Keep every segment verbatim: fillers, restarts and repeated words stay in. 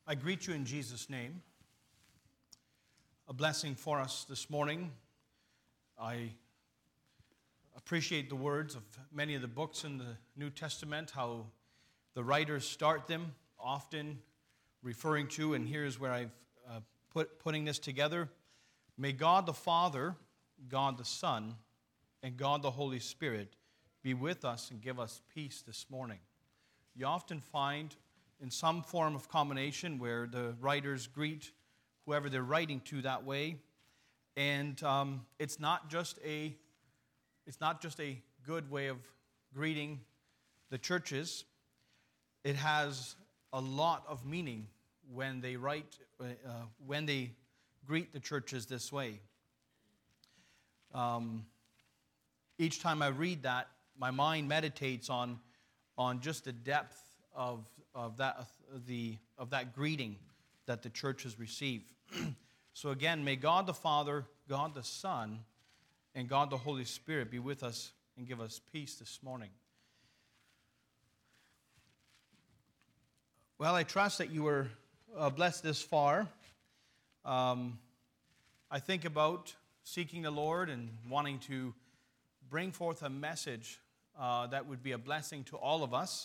I greet you in Jesus' name. A blessing for us this morning. I appreciate the words of many of the books in the New Testament, how the writers start them, often referring to, and here's where I've uh, put putting this together. May God the Father, God the Son, and God the Holy Spirit be with us and give us peace this morning. You often find in some form of combination where the writers greet whoever they're writing to that way, and um, it's not just a it's not just a good way of greeting the churches. It has a lot of meaning when they write uh, when they greet the churches this way. Um, each time I read that, my mind meditates on on just the depth of of that of the of that greeting that the churches receive. So again, may God the Father, God the Son, and God the Holy Spirit be with us and give us peace this morning. Well, I trust that you were uh, blessed this far. Um, I think about seeking the Lord and wanting to bring forth a message uh, that would be a blessing to all of us.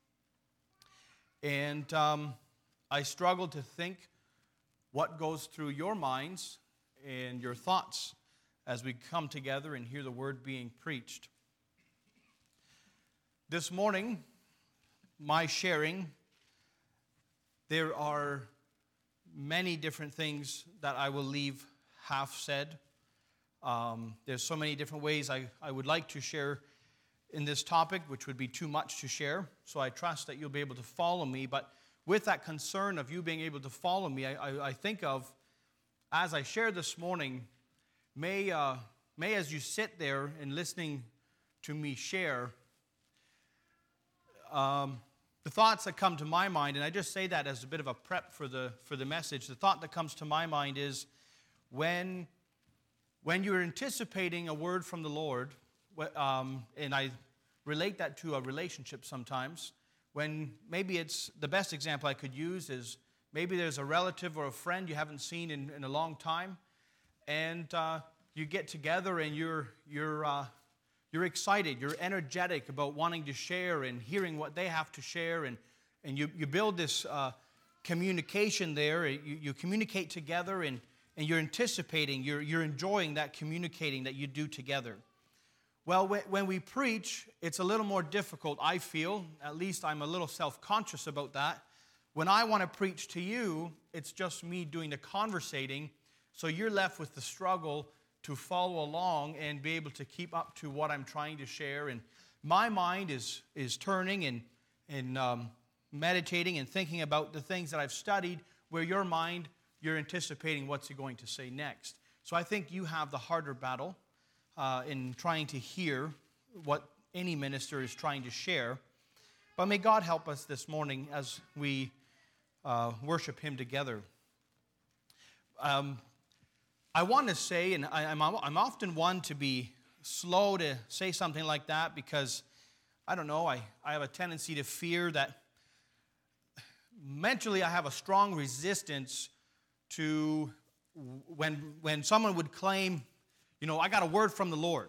And um, I struggle to think what goes through your minds and your thoughts as we come together and hear the word being preached. This morning, my sharing, there are many different things that I will leave half said. Um, there's so many different ways I, I would like to share in this topic, which would be too much to share. So I trust that you'll be able to follow me. But with that concern of you being able to follow me, I, I, I think of, as I share this morning, may, uh, may as you sit there and listening to me share, um, the thoughts that come to my mind, and I just say that as a bit of a prep for the for the message, the thought that comes to my mind is when, when you're anticipating a word from the Lord, Um, and I relate that to a relationship sometimes, when maybe it's, the best example I could use is maybe there's a relative or a friend you haven't seen in, in a long time, and uh, you get together and you're, you're, uh, you're excited, you're energetic about wanting to share and hearing what they have to share, and, and you, you build this uh, communication there, you, you communicate together, and, and you're anticipating, you're, you're enjoying that communicating that you do together. Well, when we preach, it's a little more difficult, I feel. At least I'm a little self-conscious about that. When I want to preach to you, it's just me doing the conversating, so you're left with the struggle to follow along and be able to keep up to what I'm trying to share. And my mind is, is turning and, and um, meditating and thinking about the things that I've studied, where your mind, you're anticipating what's he going to say next. So I think you have the harder battle Uh, in trying to hear what any minister is trying to share. But may God help us this morning as we uh, worship him together. Um, I want to say, and I, I'm, I'm often one to be slow to say something like that because, I don't know, I, I have a tendency to fear that mentally I have a strong resistance to when, when someone would claim, you know, I got a word from the Lord.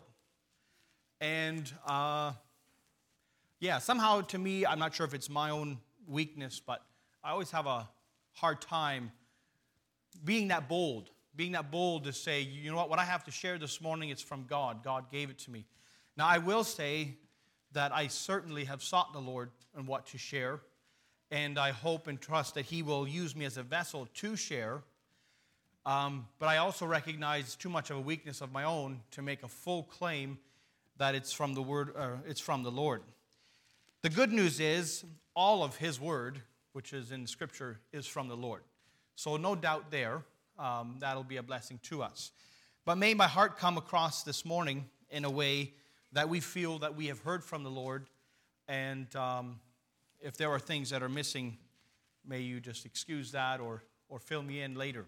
And, uh, yeah, somehow to me, I'm not sure if it's my own weakness, but I always have a hard time being that bold, being that bold to say, you know what, what I have to share this morning, it's from God. God gave it to me. Now, I will say that I certainly have sought the Lord on what to share, and I hope and trust that he will use me as a vessel to share. Um, but I also recognize too much of a weakness of my own to make a full claim that it's from the word, uh, it's from the Lord. The good news is all of his word, which is in Scripture, is from the Lord. So no doubt there, um, that'll be a blessing to us. But may my heart come across this morning in a way that we feel that we have heard from the Lord, and um, if there are things that are missing, may you just excuse that or or fill me in later.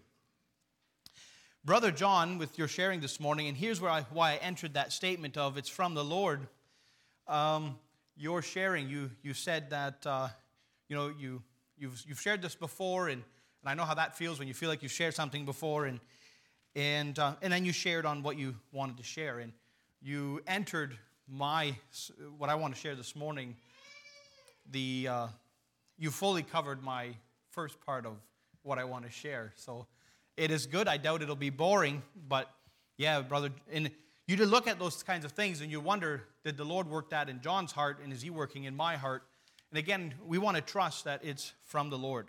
Brother John, with your sharing this morning, and here's where I, why I entered that statement of it's from the Lord. Um, your sharing, you you said that uh, you know you you've, you've shared this before, and, and I know how that feels when you feel like you've shared something before, and, and, uh, and then you shared on what you wanted to share, and you entered my, what I want to share this morning, the, uh, you fully covered my first part of what I want to share, so it is good. I doubt it'll be boring, but yeah, brother, and you to look at those kinds of things and you wonder, did the Lord work that in John's heart, and is he working in my heart? And again, we want to trust that it's from the Lord.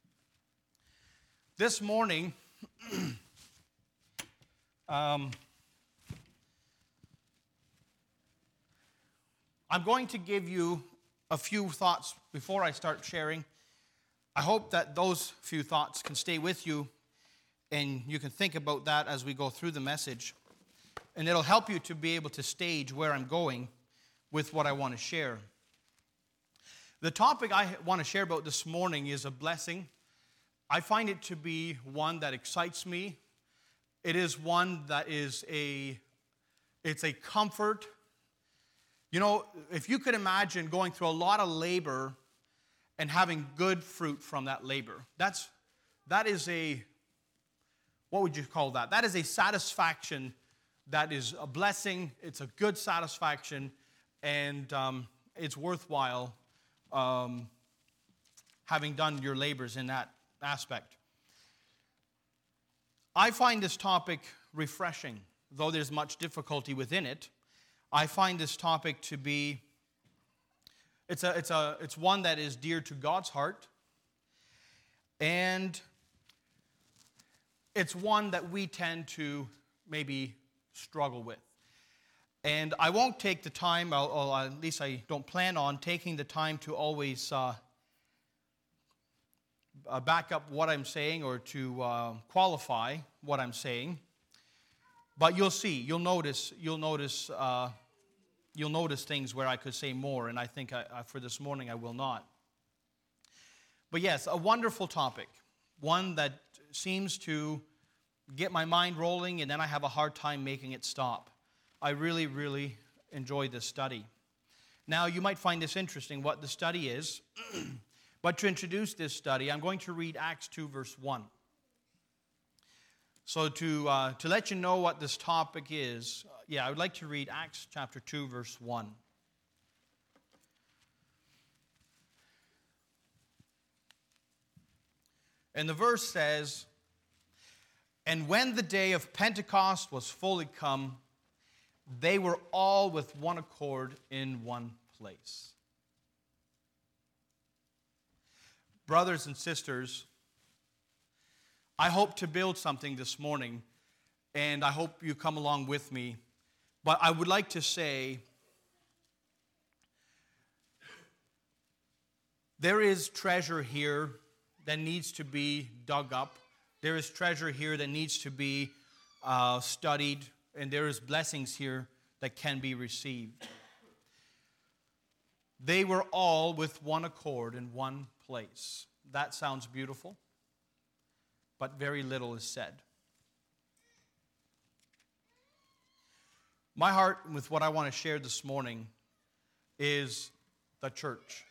This morning, um, I'm going to give you a few thoughts before I start sharing. I hope that those few thoughts can stay with you, and you can think about that as we go through the message. And it'll help you to be able to stage where I'm going with what I want to share. The topic I want to share about this morning is a blessing. I find it to be one that excites me. It is one that is a, it's a comfort. You know, if you could imagine going through a lot of labor and having good fruit from that labor, that's, that is a, what would you call that? That is a satisfaction. That is a blessing. It's a good satisfaction, and um, it's worthwhile um, having done your labors in that aspect. I find this topic refreshing, though there's much difficulty within it. I find this topic to be, it's a, it's a, it's one that is dear to God's heart, and it's one that we tend to maybe struggle with. And I won't take the time, I'll, I'll, at least I don't plan on taking the time to always uh, uh, back up what I'm saying or to uh, qualify what I'm saying. But you'll see, you'll notice, you'll notice, uh, you'll notice things where I could say more, and I think I, I, for this morning I will not. But yes, a wonderful topic, one that seems to get my mind rolling, and then I have a hard time making it stop. I really, really enjoy this study. Now, you might find this interesting, what the study is. But to introduce this study, I'm going to read Acts two, verse one. So to, uh, to let you know what this topic is, uh, yeah, I would like to read Acts chapter two, verse one. And the verse says, "And when the day of Pentecost was fully come, they were all with one accord in one place." Brothers and sisters, I hope to build something this morning, and I hope you come along with me. But I would like to say, there is treasure here that needs to be dug up. There is treasure here that needs to be uh, studied, and there is blessings here that can be received. They were all with one accord in one place. That sounds beautiful, but very little is said. My heart with what I want to share this morning is the church.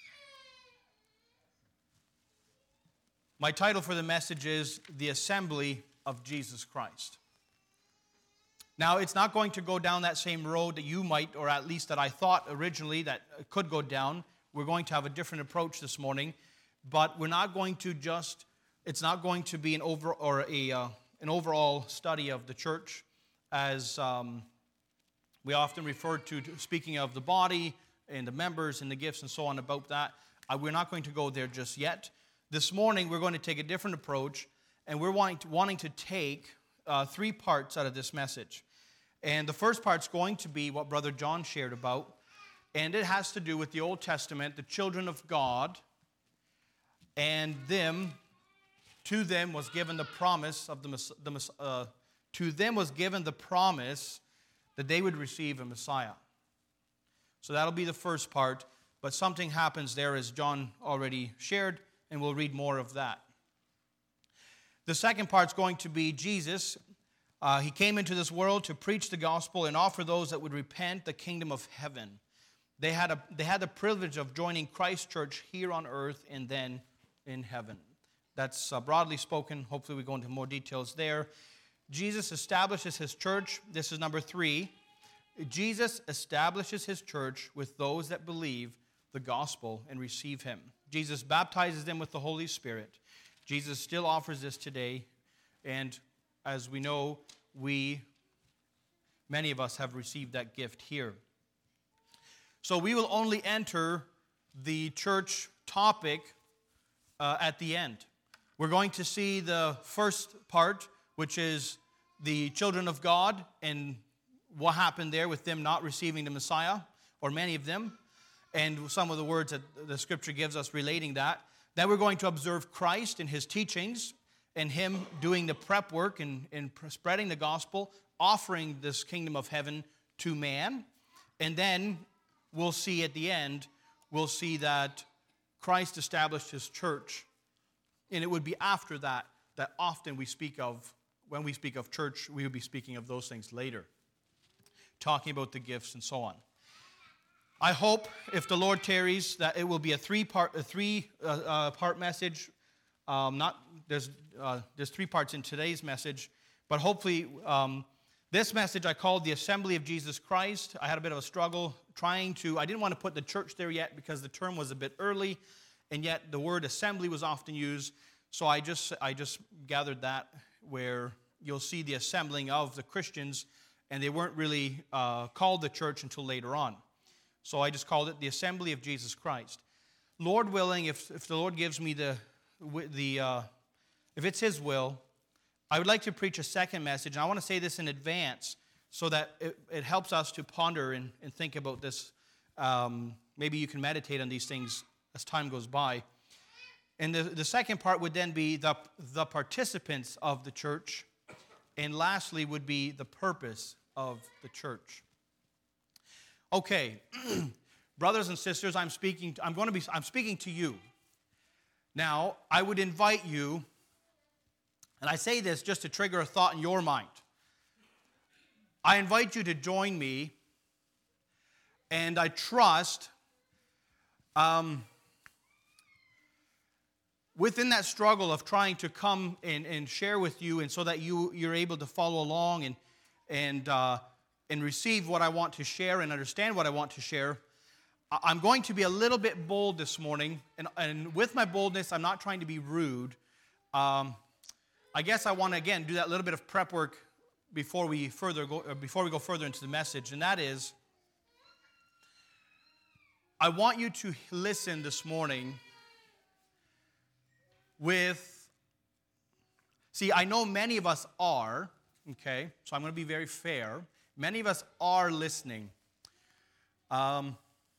My title for the message is The Assembly of Jesus Christ. Now, it's not going to go down that same road that you might, or at least that I thought originally that it could go down. We're going to have a different approach this morning, but we're not going to just, it's not going to be an over or a uh, an overall study of the church, as um, we often refer to, to speaking of the body and the members and the gifts and so on about that. Uh, we're not going to go there just yet. This morning, we're going to take a different approach, and we're wanting to, wanting to take uh, three parts out of this message. And the first part's going to be what Brother John shared about, and it has to do with the Old Testament, the children of God, and them, to them was given the promise of the, the uh, to them was given the promise that they would receive a Messiah. So that'll be the first part, but something happens there, as John already shared, and we'll read more of that. The second part's going to be Jesus. Uh, he came into this world to preach the gospel and offer those that would repent the kingdom of heaven. They had, a, they had the privilege of joining Christ's church here on earth and then in heaven. That's uh, broadly spoken. Hopefully we go into more details there. Jesus establishes his church. This is number three. Jesus establishes his church with those that believe the gospel and receive him. Jesus baptizes them with the Holy Spirit. Jesus still offers this today. And as we know, we, many of us have received that gift here. So we will only enter the church topic uh, at the end. We're going to see the first part, which is the children of God and what happened there with them not receiving the Messiah, or many of them, and some of the words that the Scripture gives us relating that. Then we're going to observe Christ and his teachings and him doing the prep work and, and spreading the gospel, offering this kingdom of heaven to man. And then we'll see at the end, we'll see that Christ established his church. And it would be after that that often we speak of, when we speak of church, we will be speaking of those things later, talking about the gifts and so on. I hope, if the Lord tarries, that it will be a three-part, a three-part uh, uh, message. Um, not there's uh, there's three parts in today's message, but hopefully um, this message I called the Assembly of Jesus Christ. I had a bit of a struggle trying to. I didn't want to put the church there yet because the term was a bit early. And yet the word assembly was often used, so I just I just gathered that where you'll see the assembling of the Christians, and they weren't really uh, called the church until later on. So I just called it the Assembly of Jesus Christ. Lord willing, if if the Lord gives me the the uh, if it's His will, I would like to preach a second message, and I want to say this in advance so that it, it helps us to ponder and, and think about this. Um, maybe you can meditate on these things as time goes by. And the, the second part would then be the, the participants of the church. And lastly would be the purpose of the church. Okay, brothers and sisters, I'm speaking, I'm going to be, I'm speaking to you. Now, I would invite you, and I say this just to trigger a thought in your mind. I invite you to join me, and I trust um, within that struggle of trying to come and, and share with you, and so that you, you're able to follow along and, and, uh, and receive what I want to share and understand what I want to share, I'm going to be a little bit bold this morning. And, and with my boldness, I'm not trying to be rude. Um, I guess I want to, again, do that little bit of prep work before we further go, before we go further into the message, and that is, I want you to listen this morning with, see, I know many of us are, okay, so I'm going to be very fair. Many of us are listening. Um,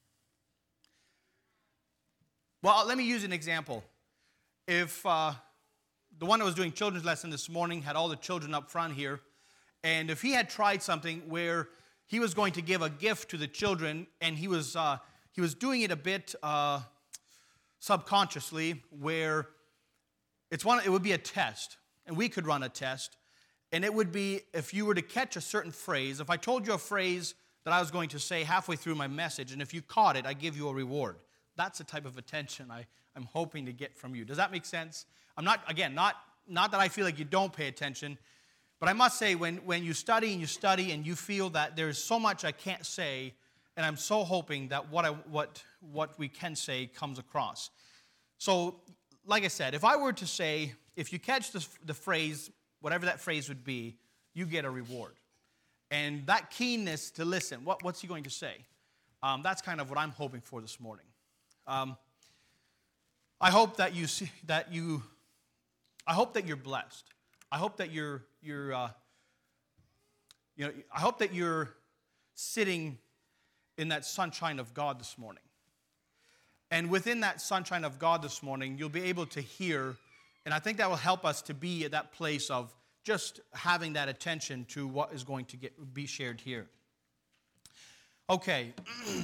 well, let me use an example. If uh, the one that was doing children's lesson this morning had all the children up front here, and if he had tried something where he was going to give a gift to the children, and he was uh, he was doing it a bit uh, subconsciously, where it's one, it would be a test, and we could run a test, and it would be if you were to catch a certain phrase. If I told you a phrase that I was going to say halfway through my message, and if you caught it, I give you a reward. That's the type of attention I, I'm hoping to get from you. Does that make sense? I'm not, again, not, not that I feel like you don't pay attention, but I must say, when, when you study and you study and you feel that there's so much I can't say, and I'm so hoping that what I, what, what we can say comes across. So, like I said, if I were to say, if you catch the, the phrase, whatever that phrase would be, you get a reward. And that keenness to listen, what, what's he going to say? Um, that's kind of what I'm hoping for this morning. Um, I hope that you see, that you, I hope that you're blessed. I hope that you're, you're, uh, you know, I hope that you're sitting in that sunshine of God this morning. And within that sunshine of God this morning, you'll be able to hear, and I think that will help us to be at that place of just having that attention to what is going to get, be shared here. Okay.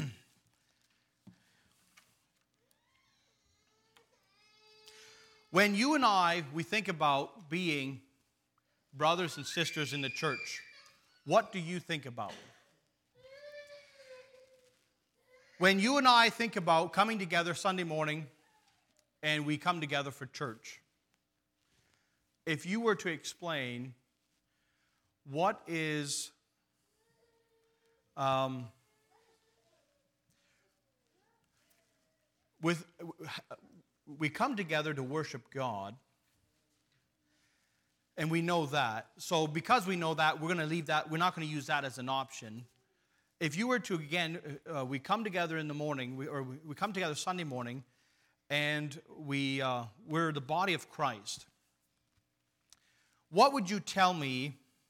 When you and I, we think about being brothers and sisters in the church, what do you think about? When you and I think about coming together Sunday morning and we come together for church. If you were to explain what is um, with we come together to worship God, and we know that. So because we know that, we're going to leave that. We're not going to use that as an option. If you were to, again, uh, we come together in the morning, we, or we, we come together Sunday morning, and we, uh, we're the body of Christ. What would you tell me?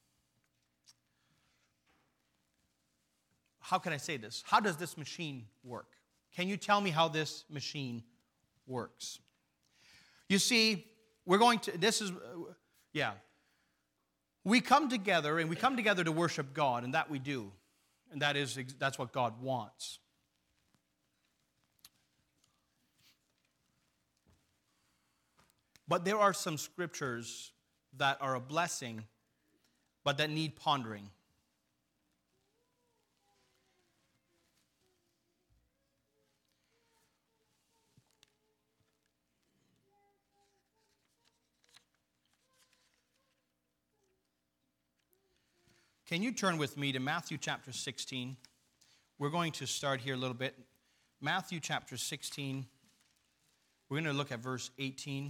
How can I say this? How does this machine work? Can you tell me how this machine works? You see, we're going to, this is, uh, yeah. We come together, and we come together to worship God, and that we do. And that is, that's what God wants. But there are some scriptures that are a blessing, but that need pondering. Can you turn with me to Matthew chapter sixteen? We're going to start here a little bit. Matthew chapter sixteen. We're going to look at verse eighteen.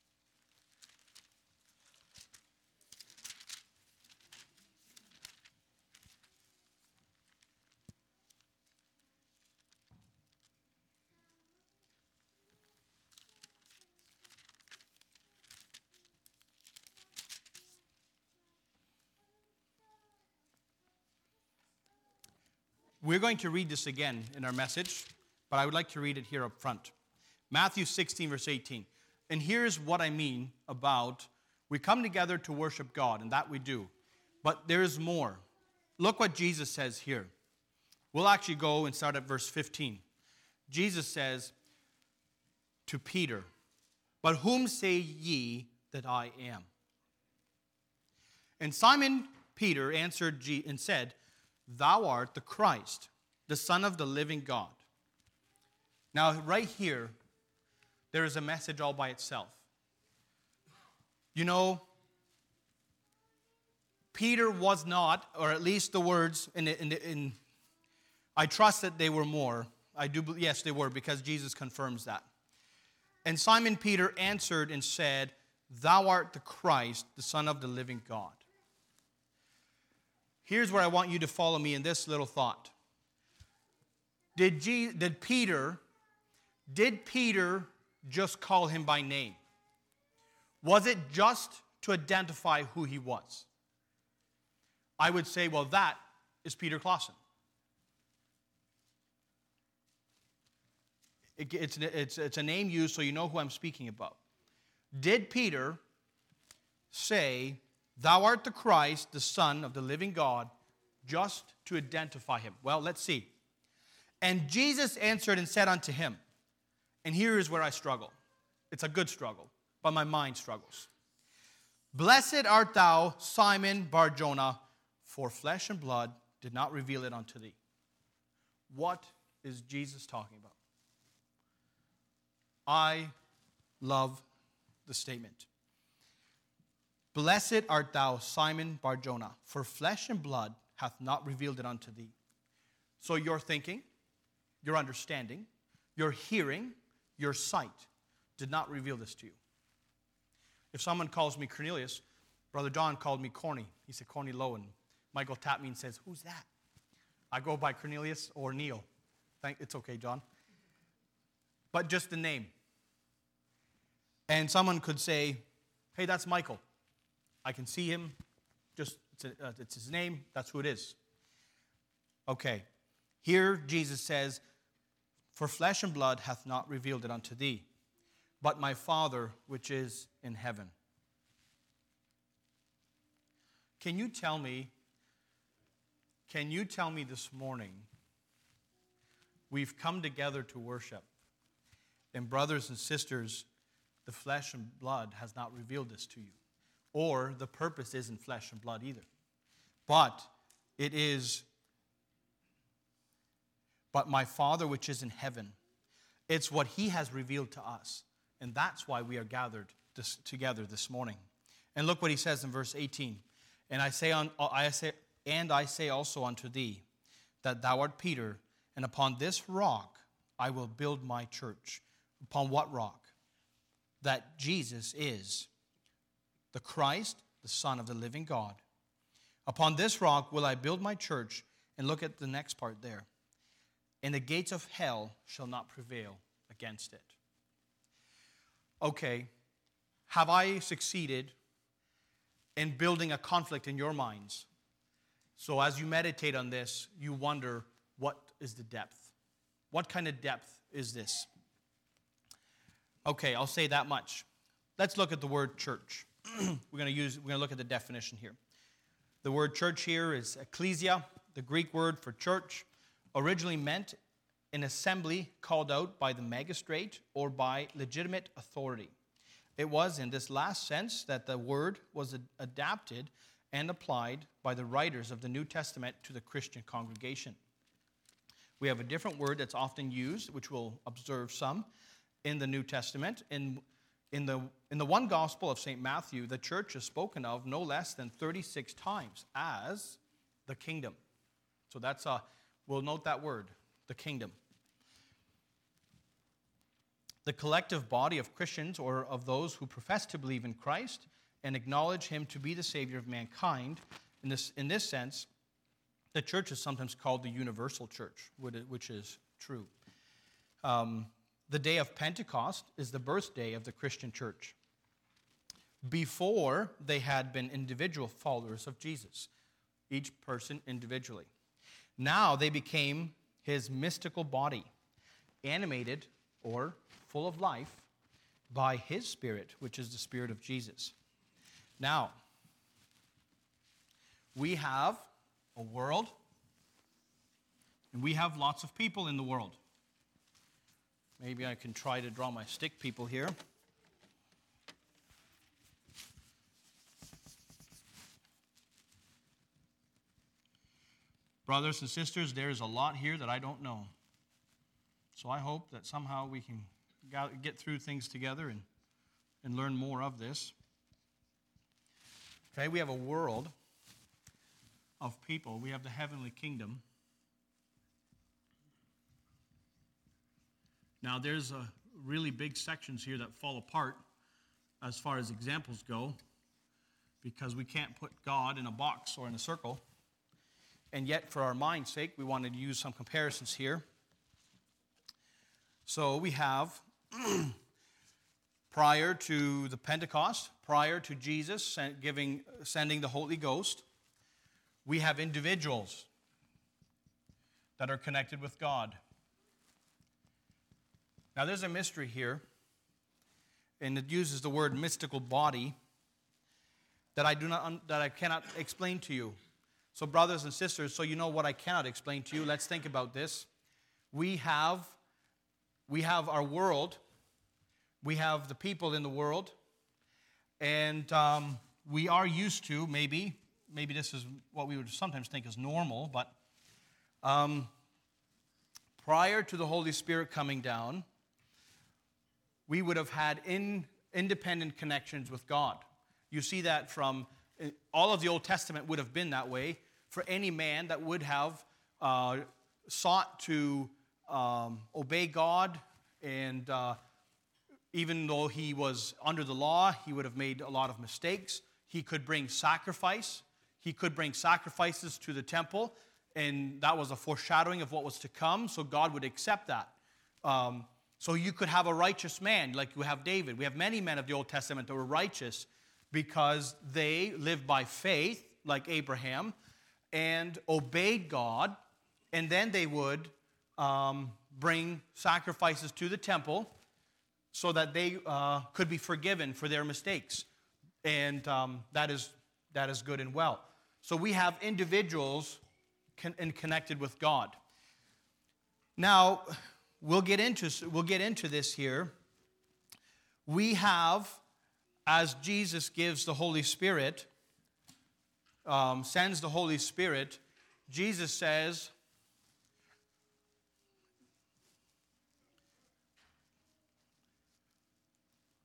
We're going to read this again in our message, but I would like to read it here up front. Matthew sixteen, verse eighteen. And here's what I mean about we come together to worship God, and that we do. But there is more. Look what Jesus says here. We'll actually go and start at verse fifteen. Jesus says to Peter, "But whom say ye that I am?" And Simon Peter answered and said, "Thou art the Christ, the Son of the living God." Now, right here, there is a message all by itself. You know, Peter was not, or at least the words, in, in, in I trust that they were more. I do, yes, they were, because Jesus confirms that. And Simon Peter answered and said, "Thou art the Christ, the Son of the living God." Here's where I want you to follow me in this little thought. Did, G, did Peter, did Peter just call him by name? Was it just to identify who he was? I would say, well, that is Peter Clausen. It, it's, it's, it's a name used so you know who I'm speaking about. Did Peter say, "Thou art the Christ, the Son of the living God," just to identify him? Well, let's see. And Jesus answered and said unto him, and here is where I struggle. It's a good struggle, but my mind struggles. "Blessed art thou, Simon Bar-Jonah, for flesh and blood did not reveal it unto thee." What is Jesus talking about? I love the statement. "Blessed art thou, Simon Bar-Jonah, for flesh and blood hath not revealed it unto thee." So your thinking, your understanding, your hearing, your sight did not reveal this to you. If someone calls me Cornelius, Brother John called me Corny. He said, "Corny Lowe," and Michael tapped me and says, "Who's that?" I go by Cornelius or Neil. Thank, it's okay, John. But just the name. And someone could say, "Hey, that's Michael. I can see him, just it's, a, uh, it's his name, that's who it is." Okay, here Jesus says, "For flesh and blood hath not revealed it unto thee, but my Father which is in heaven." Can you tell me, can you tell me this morning, we've come together to worship, and brothers and sisters, the flesh and blood has not revealed this to you. Or the purpose isn't flesh and blood either. But it is, "But my Father which is in heaven." It's what he has revealed to us. And that's why we are gathered this, together this morning. And look what he says in verse eighteen. And I say, on, I say, and I say also unto thee, that thou art Peter, and upon this rock I will build my church. Upon what rock? That Jesus is the Christ, the Son of the living God. Upon this rock will I build my church. And look at the next part there. And the gates of hell shall not prevail against it. Okay, have I succeeded in building a conflict in your minds? So as you meditate on this, you wonder, what is the depth? What kind of depth is this? Okay, I'll say that much. Let's look at the word church. we're going to use. We're going to look at the definition here. The word church here is ecclesia, the Greek word for church, originally meant an assembly called out by the magistrate or by legitimate authority. It was in this last sense that the word was adapted and applied by the writers of the New Testament to the Christian congregation. We have a different word that's often used, which we'll observe some, in the New Testament. In, in, the, in the one Gospel of Saint Matthew, the church is spoken of no less than thirty-six times as the kingdom. So that's a, we'll note that word, the kingdom. The collective body of Christians, or of those who profess to believe in Christ and acknowledge him to be the Savior of mankind. In this, in this sense, the church is sometimes called the universal church, which is true. Um, the day of Pentecost is the birthday of the Christian church. Before, they had been individual followers of Jesus, each person individually. Now they became his mystical body, animated or full of life by his Spirit, which is the Spirit of Jesus. Now, we have a world, and we have lots of people in the world. Maybe I can try to draw my stick people here. Brothers and sisters, there's a lot here that I don't know. So I hope that somehow we can get through things together and, and learn more of this. Okay, we have a world of people. We have the heavenly kingdom. Now, there's a really big sections here that fall apart as far as examples go, because we can't put God in a box or in a circle. And yet, for our mind's sake, we wanted to use some comparisons here. So we have, prior to the Pentecost, prior to Jesus giving, sending the Holy Ghost, we have individuals that are connected with God. Now, there's a mystery here, and it uses the word mystical body that I do not that I cannot explain to you. So, brothers and sisters, so you know what I cannot explain to you, let's think about this. We have we have our world, we have the people in the world, and um, we are used to, maybe, maybe this is what we would sometimes think is normal, but um, prior to the Holy Spirit coming down, we would have had in, independent connections with God. You see that from, all of the Old Testament would have been that way. For any man that would have uh, sought to um, obey God, and uh, even though he was under the law, he would have made a lot of mistakes. He could bring sacrifice. He could bring sacrifices to the temple, and that was a foreshadowing of what was to come, so God would accept that. Um, so you could have a righteous man, like you have David. We have many men of the Old Testament that were righteous because they lived by faith, like Abraham, and obeyed God, and then they would um, bring sacrifices to the temple so that they uh, could be forgiven for their mistakes. And um, that is that is good and well. So we have individuals con- and connected with God. Now, we'll get into we'll get into this here. We have, as Jesus gives the Holy Spirit, um, sends the Holy Spirit, Jesus says,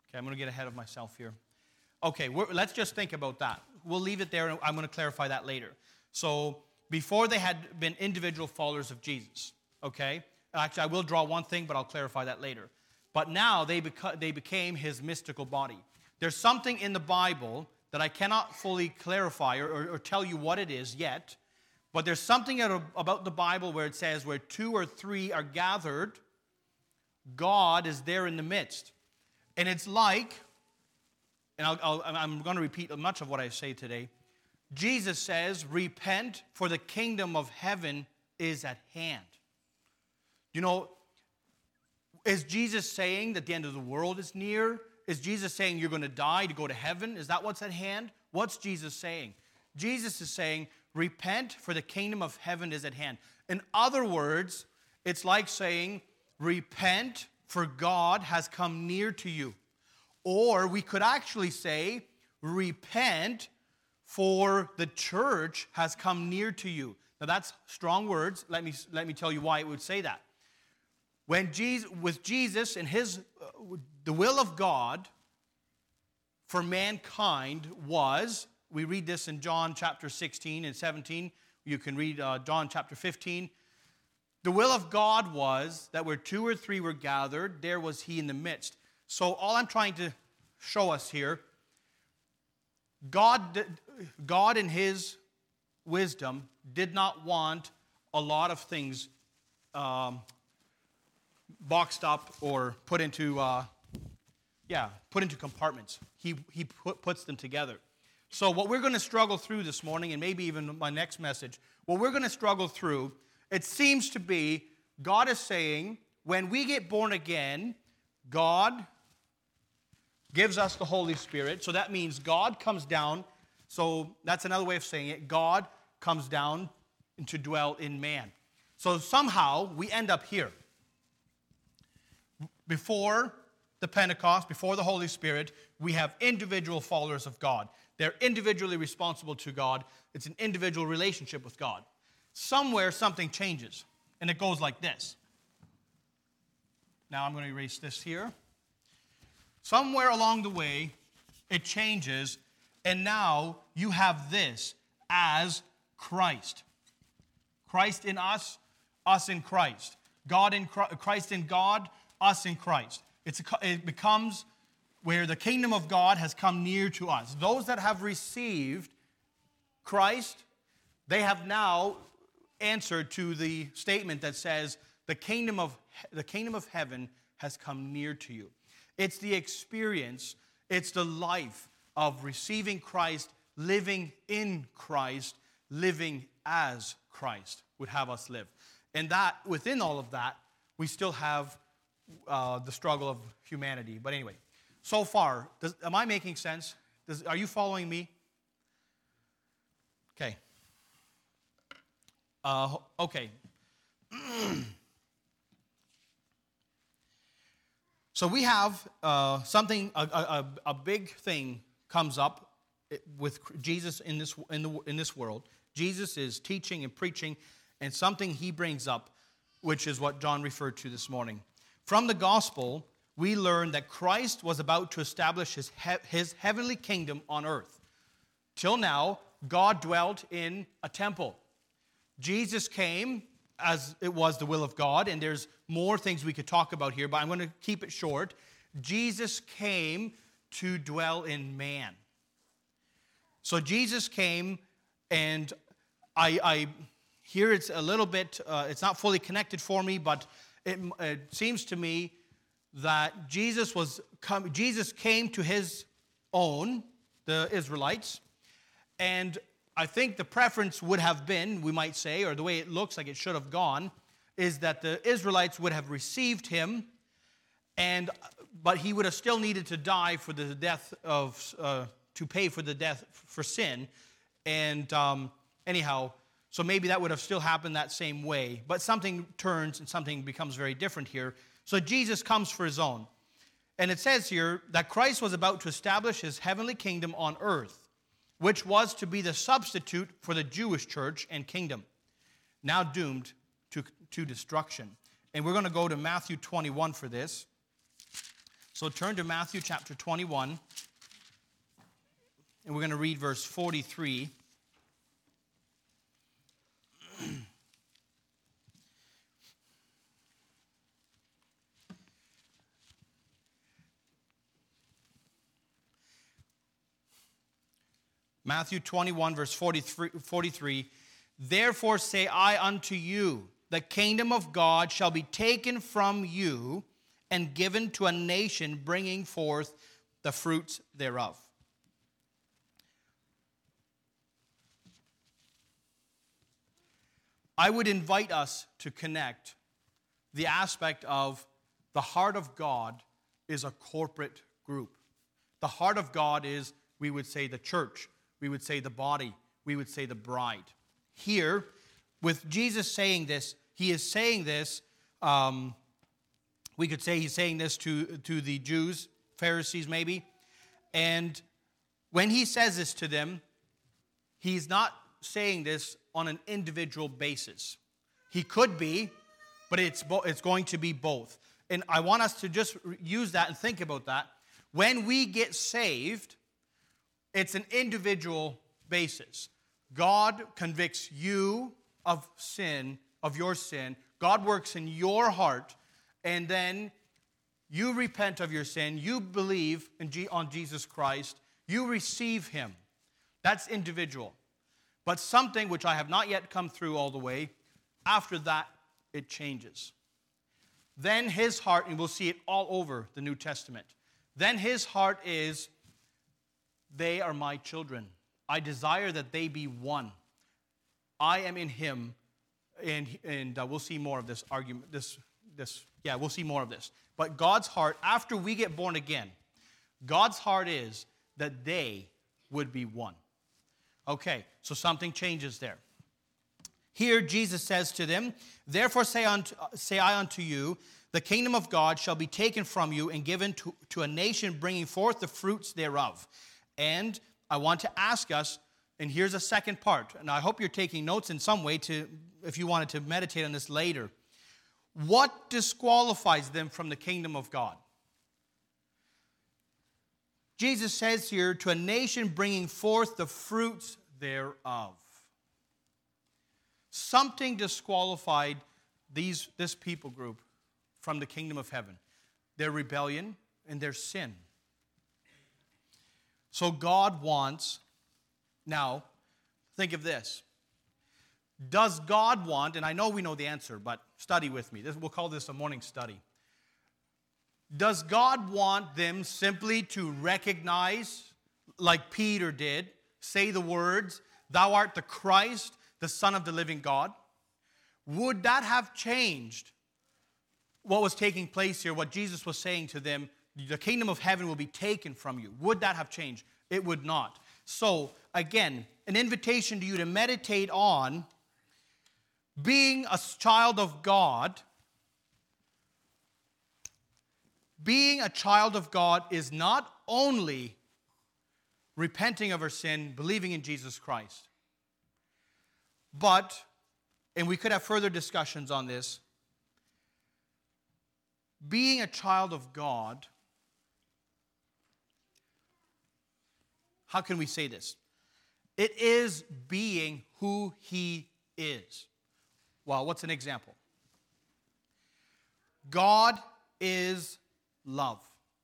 Okay, I'm going to get ahead of myself here. Okay, we're, let's just think about that. We'll leave it there, and I'm going to clarify that later. So before they had been individual followers of Jesus, okay? Actually, I will draw one thing, but I'll clarify that later. But now they, beca- they became his mystical body. There's something in the Bible that I cannot fully clarify or, or, or tell you what it is yet, but there's something about the Bible where it says where two or three are gathered, God is there in the midst. And it's like, and I'll, I'll, I'm going to repeat much of what I say today, Jesus says, repent, for the kingdom of heaven is at hand. You know, is Jesus saying that the end of the world is near? Is Jesus saying you're going to die to go to heaven? Is that what's at hand? What's Jesus saying? Jesus is saying, repent, for the kingdom of heaven is at hand. In other words, it's like saying, repent, for God has come near to you. Or we could actually say, repent, for the church has come near to you. Now that's strong words. Let me, let me tell you why it would say that. When Jesus, with Jesus and his, uh, the will of God for mankind was, we read this in John chapter sixteen and seventeen. You can read uh, John chapter fifteen. The will of God was that where two or three were gathered, there was he in the midst. So all I'm trying to show us here, God, God in his wisdom did not want a lot of things um, boxed up or put into, uh, yeah, put into compartments. He, he put, puts them together. So what we're going to struggle through this morning, and maybe even my next message, what we're going to struggle through, it seems to be God is saying, when we get born again, God gives us the Holy Spirit. So that means God comes down. So that's another way of saying it. God comes down to dwell in man. So somehow we end up here. Before the Pentecost, before the Holy Spirit, we have individual followers of God. They're individually responsible to God. It's an individual relationship with God. Somewhere something changes, and it goes like this. Now I'm going to erase this here. Somewhere along the way, it changes, and now you have this as Christ. Christ in us, us in Christ. God in Christ in God, us in Christ. It's a, it becomes where the kingdom of God has come near to us. Those that have received Christ, they have now answered to the statement that says, the kingdom of the kingdom of heaven has come near to you. It's the experience, it's the life of receiving Christ, living in Christ, living as Christ would have us live. And that, within all of that, we still have uh, the struggle of humanity. But anyway, so far, does, am I making sense? Does, are you following me? Okay. Uh, okay. So we have uh, something, a, a, a big thing comes up with Jesus in this, in, the, in this world. Jesus is teaching and preaching, and something he brings up, which is what John referred to this morning. From the gospel, we learn that Christ was about to establish his, he- his heavenly kingdom on earth. Till now, God dwelt in a temple. Jesus came as it was the will of God, and there's more things we could talk about here, but I'm going to keep it short. Jesus came to dwell in man. So Jesus came, and I, I here it's a little bit, uh, it's not fully connected for me, but it, it seems to me that Jesus was come, Jesus came to his own, the Israelites, and I think the preference would have been, we might say, or the way it looks like it should have gone, is that the Israelites would have received him, and but he would have still needed to die for the death of, uh, to pay for the death for sin. And um, anyhow, so maybe that would have still happened that same way. But something turns and something becomes very different here. So Jesus comes for his own. And it says here that Christ was about to establish his heavenly kingdom on earth, which was to be the substitute for the Jewish church and kingdom, now doomed to, to destruction. And we're going to go to Matthew twenty-one for this. So turn to Matthew chapter twenty-one, and we're going to read verse forty-three. Matthew twenty-one, verse forty-three, forty-three, therefore say I unto you, the kingdom of God shall be taken from you and given to a nation bringing forth the fruits thereof. I would invite us to connect the aspect of the heart of God is a corporate group. The heart of God is, we would say, the church. We would say the body. We would say the bride. Here, with Jesus saying this, he is saying this, um, we could say he's saying this to, to the Jews, Pharisees maybe, and when he says this to them, he's not saying this on an individual basis. He could be, but it's, bo- it's going to be both. And I want us to just use that and think about that. When we get saved, it's an individual basis. God convicts you of sin, of your sin. God works in your heart, and then you repent of your sin. You believe in G- on Jesus Christ. You receive him. That's individual. But something which I have not yet come through all the way, after that, it changes. Then his heart, and we'll see it all over the New Testament, then his heart is, they are my children. I desire that they be one. I am in him, and, and uh, we'll see more of this argument, this, this, yeah, we'll see more of this. But God's heart, after we get born again, God's heart is that they would be one. Okay, so something changes there. Here Jesus says to them, therefore say, unto, say I unto you, the kingdom of God shall be taken from you and given to, to a nation bringing forth the fruits thereof. And I want to ask us, and here's a second part, and I hope you're taking notes in some way to, if you wanted to meditate on this later. What disqualifies them from the kingdom of God? Jesus says here, to a nation bringing forth the fruits thereof. Something disqualified these, this people group from the kingdom of heaven. Their rebellion and their sin. So God wants, now, think of this. Does God want, and I know we know the answer, but study with me. This, we'll call this a morning study. Does God want them simply to recognize, like Peter did, say the words, thou art the Christ, the Son of the living God? Would that have changed what was taking place here, what Jesus was saying to them? The kingdom of heaven will be taken from you. Would that have changed? It would not. So, again, an invitation to you to meditate on being a child of God. Being a child of God is not only repenting of our sin, believing in Jesus Christ, but, and we could have further discussions on this, being a child of God, how can we say this? It is being who he is. Well, what's an example? God is love.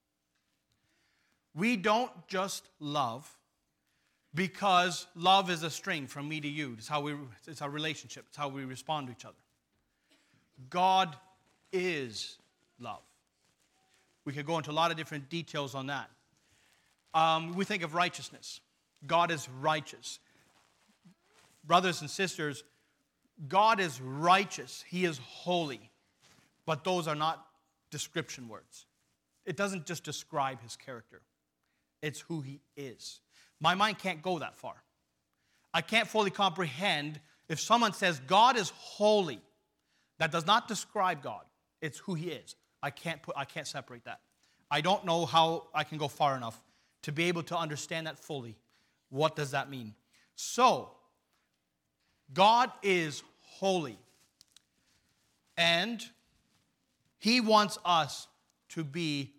We don't just love because love is a string from me to you. It's how we, it's our relationship. It's how we respond to each other. God is love. We could go into a lot of different details on that. Um, we think of righteousness. God is righteous. Brothers and sisters, God is righteous. He is holy. But those are not description words. It doesn't just describe his character. It's who he is. My mind can't go that far. I can't fully comprehend if someone says God is holy. That does not describe God. It's who he is. I can't put, I can't separate that. I don't know how I can go far enough to be able to understand that fully. What does that mean? So, God is holy. And he wants us to be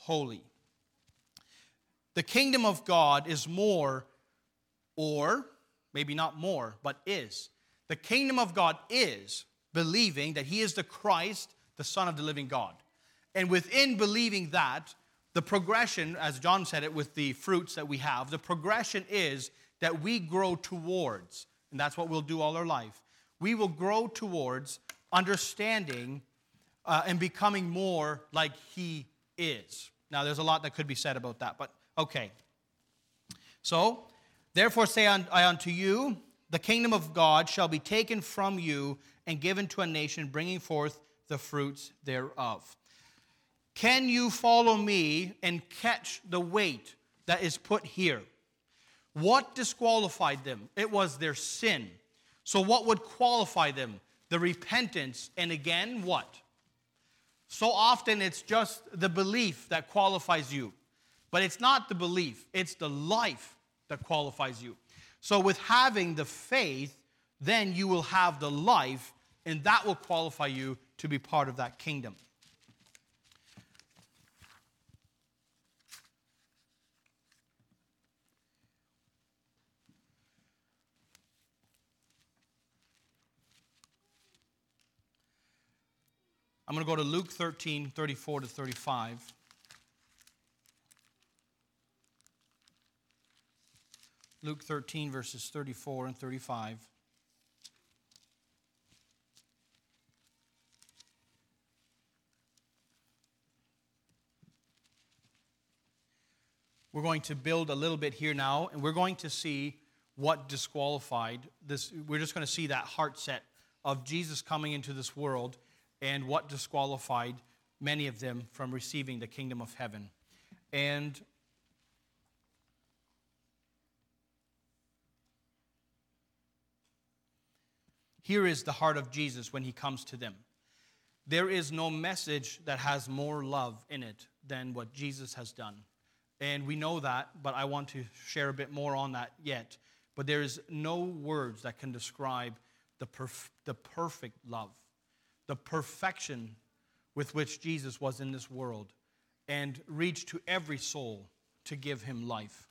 holy. The kingdom of God is more, or maybe not more, but is. The kingdom of God is believing that he is the Christ, the Son of the living God. And within believing that, the progression, as John said it with the fruits that we have, the progression is that we grow towards, and that's what we'll do all our life, we will grow towards understanding uh, and becoming more like he is. Now, there's a lot that could be said about that, but okay. So, therefore say I unto you, the kingdom of God shall be taken from you and given to a nation, bringing forth the fruits thereof. Can you follow me and catch the weight that is put here? What disqualified them? It was their sin. So what would qualify them? The repentance. And again, what? So often it's just the belief that qualifies you. But it's not the belief. It's the life that qualifies you. So with having the faith, then you will have the life, and that will qualify you to be part of that kingdom. I'm going to go to Luke thirteen, thirty-four to thirty-five. Luke thirteen, verses thirty-four and thirty-five. We're going to build a little bit here now, and we're going to see what disqualified this. We're just going to see that heart set of Jesus coming into this world and what disqualified many of them from receiving the kingdom of heaven. And here is the heart of Jesus when he comes to them. There is no message that has more love in it than what Jesus has done. And we know that, but I want to share a bit more on that yet. But there is no words that can describe the, perf- the perfect love, the perfection with which Jesus was in this world and reached to every soul to give him life.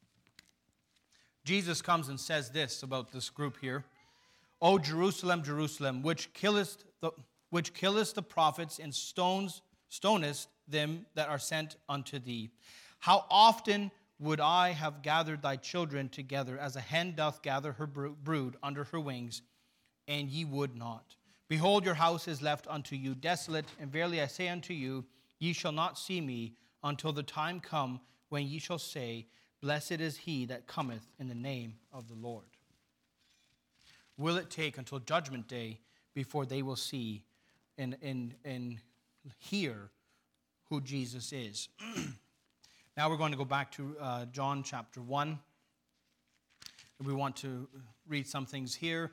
Jesus comes and says this about this group here. O Jerusalem, Jerusalem, which killest the, which killest the prophets and stones, stonest them that are sent unto thee. How often would I have gathered thy children together as a hen doth gather her brood under her wings, and ye would not. Behold, your house is left unto you desolate, and verily I say unto you, ye shall not see me until the time come when ye shall say, Blessed is he that cometh in the name of the Lord. Will it take until judgment day before they will see and, and, and hear who Jesus is? Now we're going to go back to uh, John chapter one. We want to read some things here.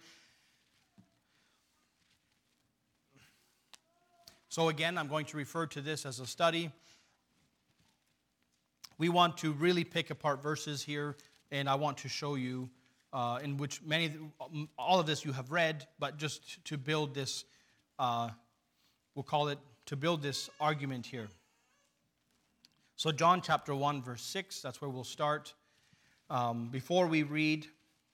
So again, I'm going to refer to this as a study. We want to really pick apart verses here, and I want to show you uh, in which many, all of this you have read, but just to build this, uh, we'll call it, to build this argument here. So John chapter one, verse six, that's where we'll start. Um, before we read,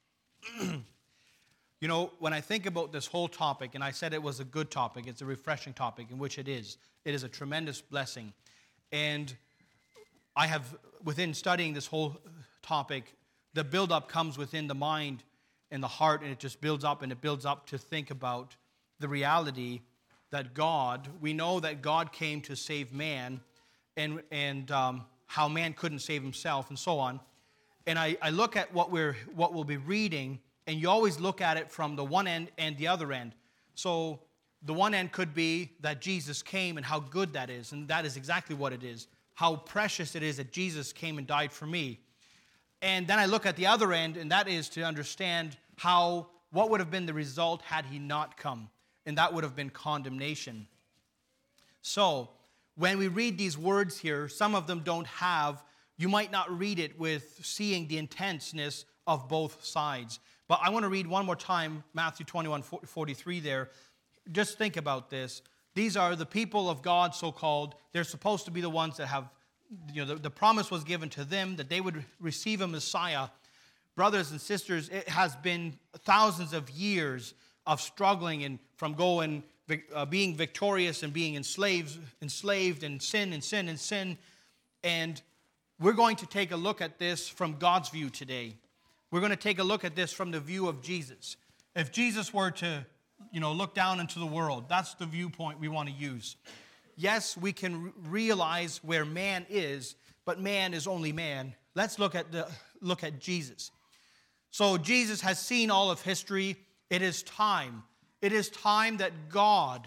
you know, when I think about this whole topic, and I said it was a good topic, it's a refreshing topic, in which it is. It is a tremendous blessing. And I have, within studying this whole topic, the build-up comes within the mind and the heart, and it just builds up and it builds up to think about the reality that God, we know that God came to save man, and, and um, how man couldn't save himself, and so on. And I, I look at what we're what we'll be reading, and you always look at it from the one end and the other end. So the one end could be that Jesus came and how good that is, and that is exactly what it is. How precious it is that Jesus came and died for me. And then I look at the other end, and that is to understand how, what would have been the result had he not come, and that would have been condemnation. So when we read these words here, some of them don't have, you might not read it with seeing the intenseness of both sides. But I want to read one more time, Matthew twenty-one forty-three there. Just think about this. These are the people of God, so-called. They're supposed to be the ones that have you know, the, the promise was given to them that they would receive a Messiah. Brothers and sisters, it has been thousands of years of struggling and from going, uh, being victorious and being enslaved, enslaved and sin and sin and sin. And we're going to take a look at this from God's view today. We're going to take a look at this from the view of Jesus. If Jesus were to, you know, look down into the world, that's the viewpoint we want to use. Yes, we can realize where man is, but man is only man. Let's look at the look at Jesus. So Jesus has seen all of history. It is time. It is time that God,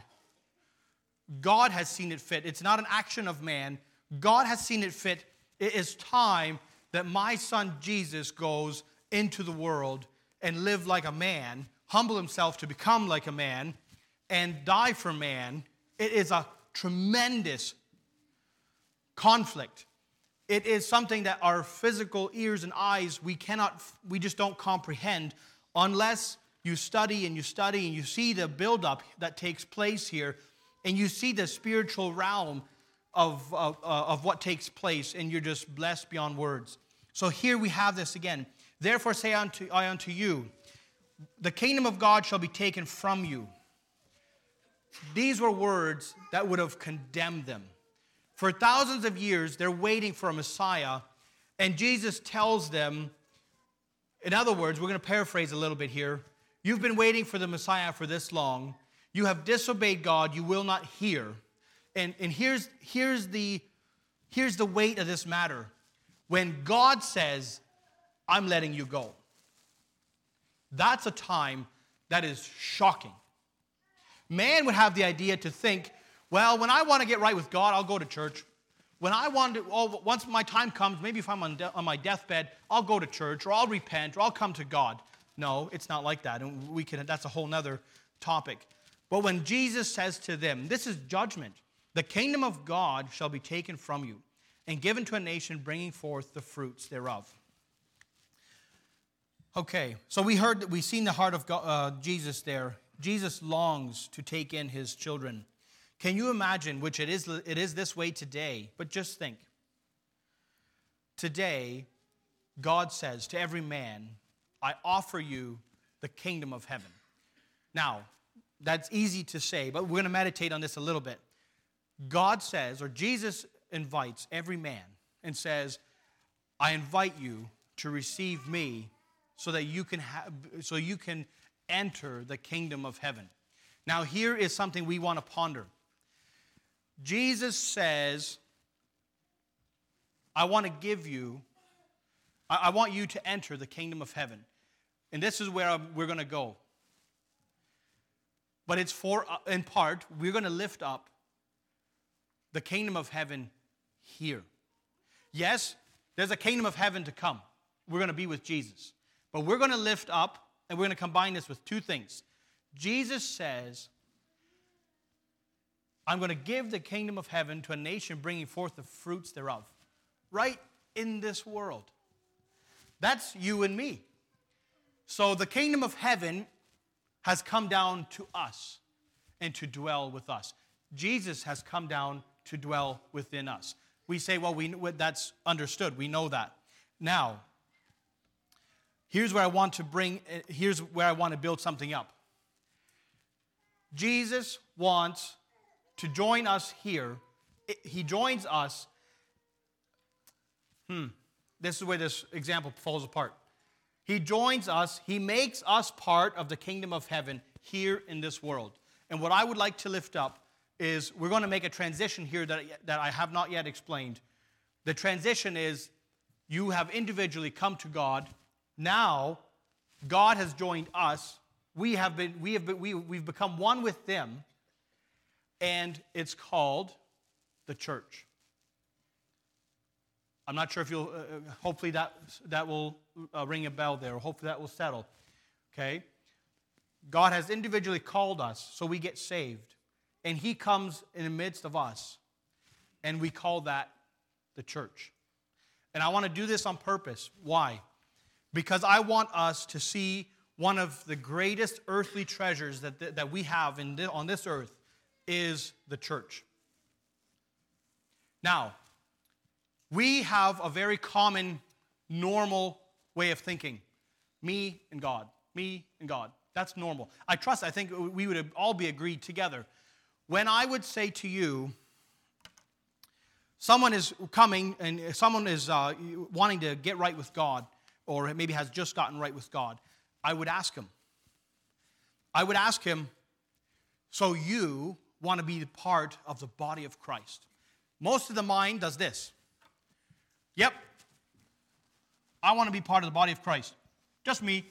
God has seen it fit. It's not an action of man. God has seen it fit. It is time that my son Jesus goes into the world and live like a man, humble himself to become like a man, and die for man. It is a tremendous conflict. It is something that our physical ears and eyes, we cannot, we just don't comprehend unless you study and you study and you see the buildup that takes place here and you see the spiritual realm of, of, of what takes place, and you're just blessed beyond words. So here we have this again. Therefore say unto, I unto you, the kingdom of God shall be taken from you. These were words that would have condemned them. For thousands of years, they're waiting for a Messiah, and Jesus tells them, in other words, we're going to paraphrase a little bit here. You've been waiting for the Messiah for this long. You have disobeyed God. You will not hear. And, and here's, here's, the, here's the weight of this matter. When God says, I'm letting you go, that's a time that is shocking. Man would have the idea to think, well, when I want to get right with God, I'll go to church. When I want to, oh, once my time comes, maybe if I'm on, de- on my deathbed, I'll go to church, or I'll repent, or I'll come to God. No, it's not like that, and we can. That's a whole nother topic. But when Jesus says to them, this is judgment. The kingdom of God shall be taken from you and given to a nation bringing forth the fruits thereof. Okay, so we heard that we've seen the heart of God, uh, Jesus there. Jesus longs to take in his children. Can you imagine, which it is, it is this way today, but just think. Today, God says to every man, I offer you the kingdom of heaven. Now, that's easy to say, but we're going to meditate on this a little bit. God says, or Jesus invites every man and says, I invite you to receive me so that you can have, so you can enter the kingdom of heaven. Now, here is something we want to ponder. Jesus says, I want to give you, I, I want you to enter the kingdom of heaven. And this is where I'm, we're going to go. But it's for, uh, in part, we're going to lift up the kingdom of heaven here. Yes, there's a kingdom of heaven to come. We're going to be with Jesus. But we're going to lift up, and we're going to combine this with two things. Jesus says, I'm going to give the kingdom of heaven to a nation bringing forth the fruits thereof. Right in this world. That's you and me. So the kingdom of heaven has come down to us and to dwell with us. Jesus has come down to dwell within us. We say, well, we that's understood. We know that. Now, here's where I want to bring, here's where I want to build something up. Jesus wants to join us here. He joins us. Hmm. This is where this example falls apart. He joins us. He makes us part of the kingdom of heaven here in this world. And what I would like to lift up is we're going to make a transition here that, that I have not yet explained. The transition is you have individually come to God. Now, God has joined us. We have been, we have been, we, we've become one with them. And it's called the church. I'm not sure if you'll, uh, hopefully that, that will uh, ring a bell there. Hopefully that will settle. Okay? God has individually called us so we get saved. And he comes in the midst of us. And we call that the church. And I want to do this on purpose. Why? Because I want us to see one of the greatest earthly treasures that, that, that we have in this, on this earth is the church. Now, we have a very common, normal way of thinking. Me and God. Me and God. That's normal. I trust, I think we would all be agreed together. When I would say to you, someone is coming and someone is uh, wanting to get right with God, or maybe has just gotten right with God, I would ask him. I would ask him, so you want to be part of the body of Christ? Most of the mind does this. Yep, I want to be part of the body of Christ. Just me.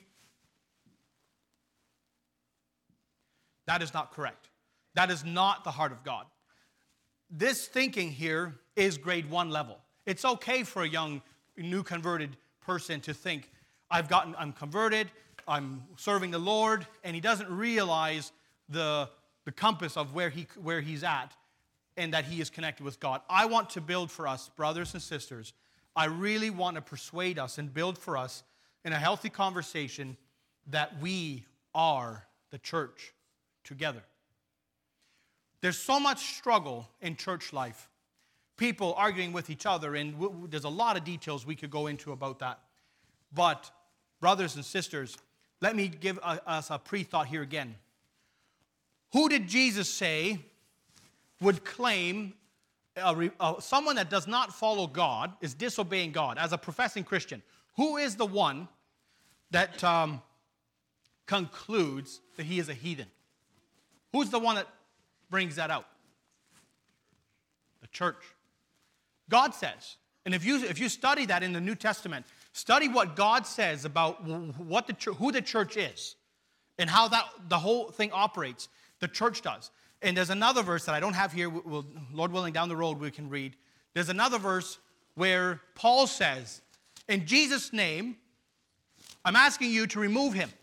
That is not correct. That is not the heart of God. This thinking here is grade one level. It's okay for a young, new converted person to think, I've gotten, I'm converted, I'm serving the Lord, and he doesn't realize the, the compass of where he, where he's at and that he is connected with God. I want to build for us, brothers and sisters, I really want to persuade us and build for us in a healthy conversation that we are the church together. There's so much struggle in church life. People arguing with each other, and w- w- there's a lot of details we could go into about that. But, brothers and sisters, let me give a, us a pre-thought here again. Who did Jesus say would claim a re, uh, someone that does not follow God is disobeying God as a professing Christian? Who is the one that um, concludes that he is a heathen? Who's the one that brings that out? The church. God says, and if you if you study that in the New Testament, study what God says about what the who the church is and how that the whole thing operates. The church does. And there's another verse that I don't have here. We'll, Lord willing, down the road we can read. There's another verse where Paul says, in Jesus' name, I'm asking you to remove him.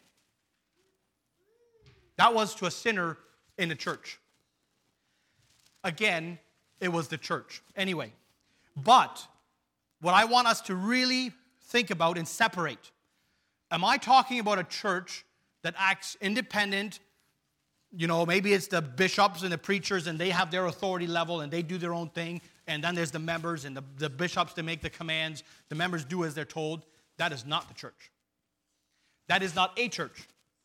That was to a sinner in the church. Again, it was the church. Anyway, but what I want us to really think about and separate, am I talking about a church that acts independent? You know, maybe it's the bishops and the preachers and they have their authority level and they do their own thing. And then there's the members and the, the bishops that make the commands. The members do as they're told. That is not the church. That is not a church.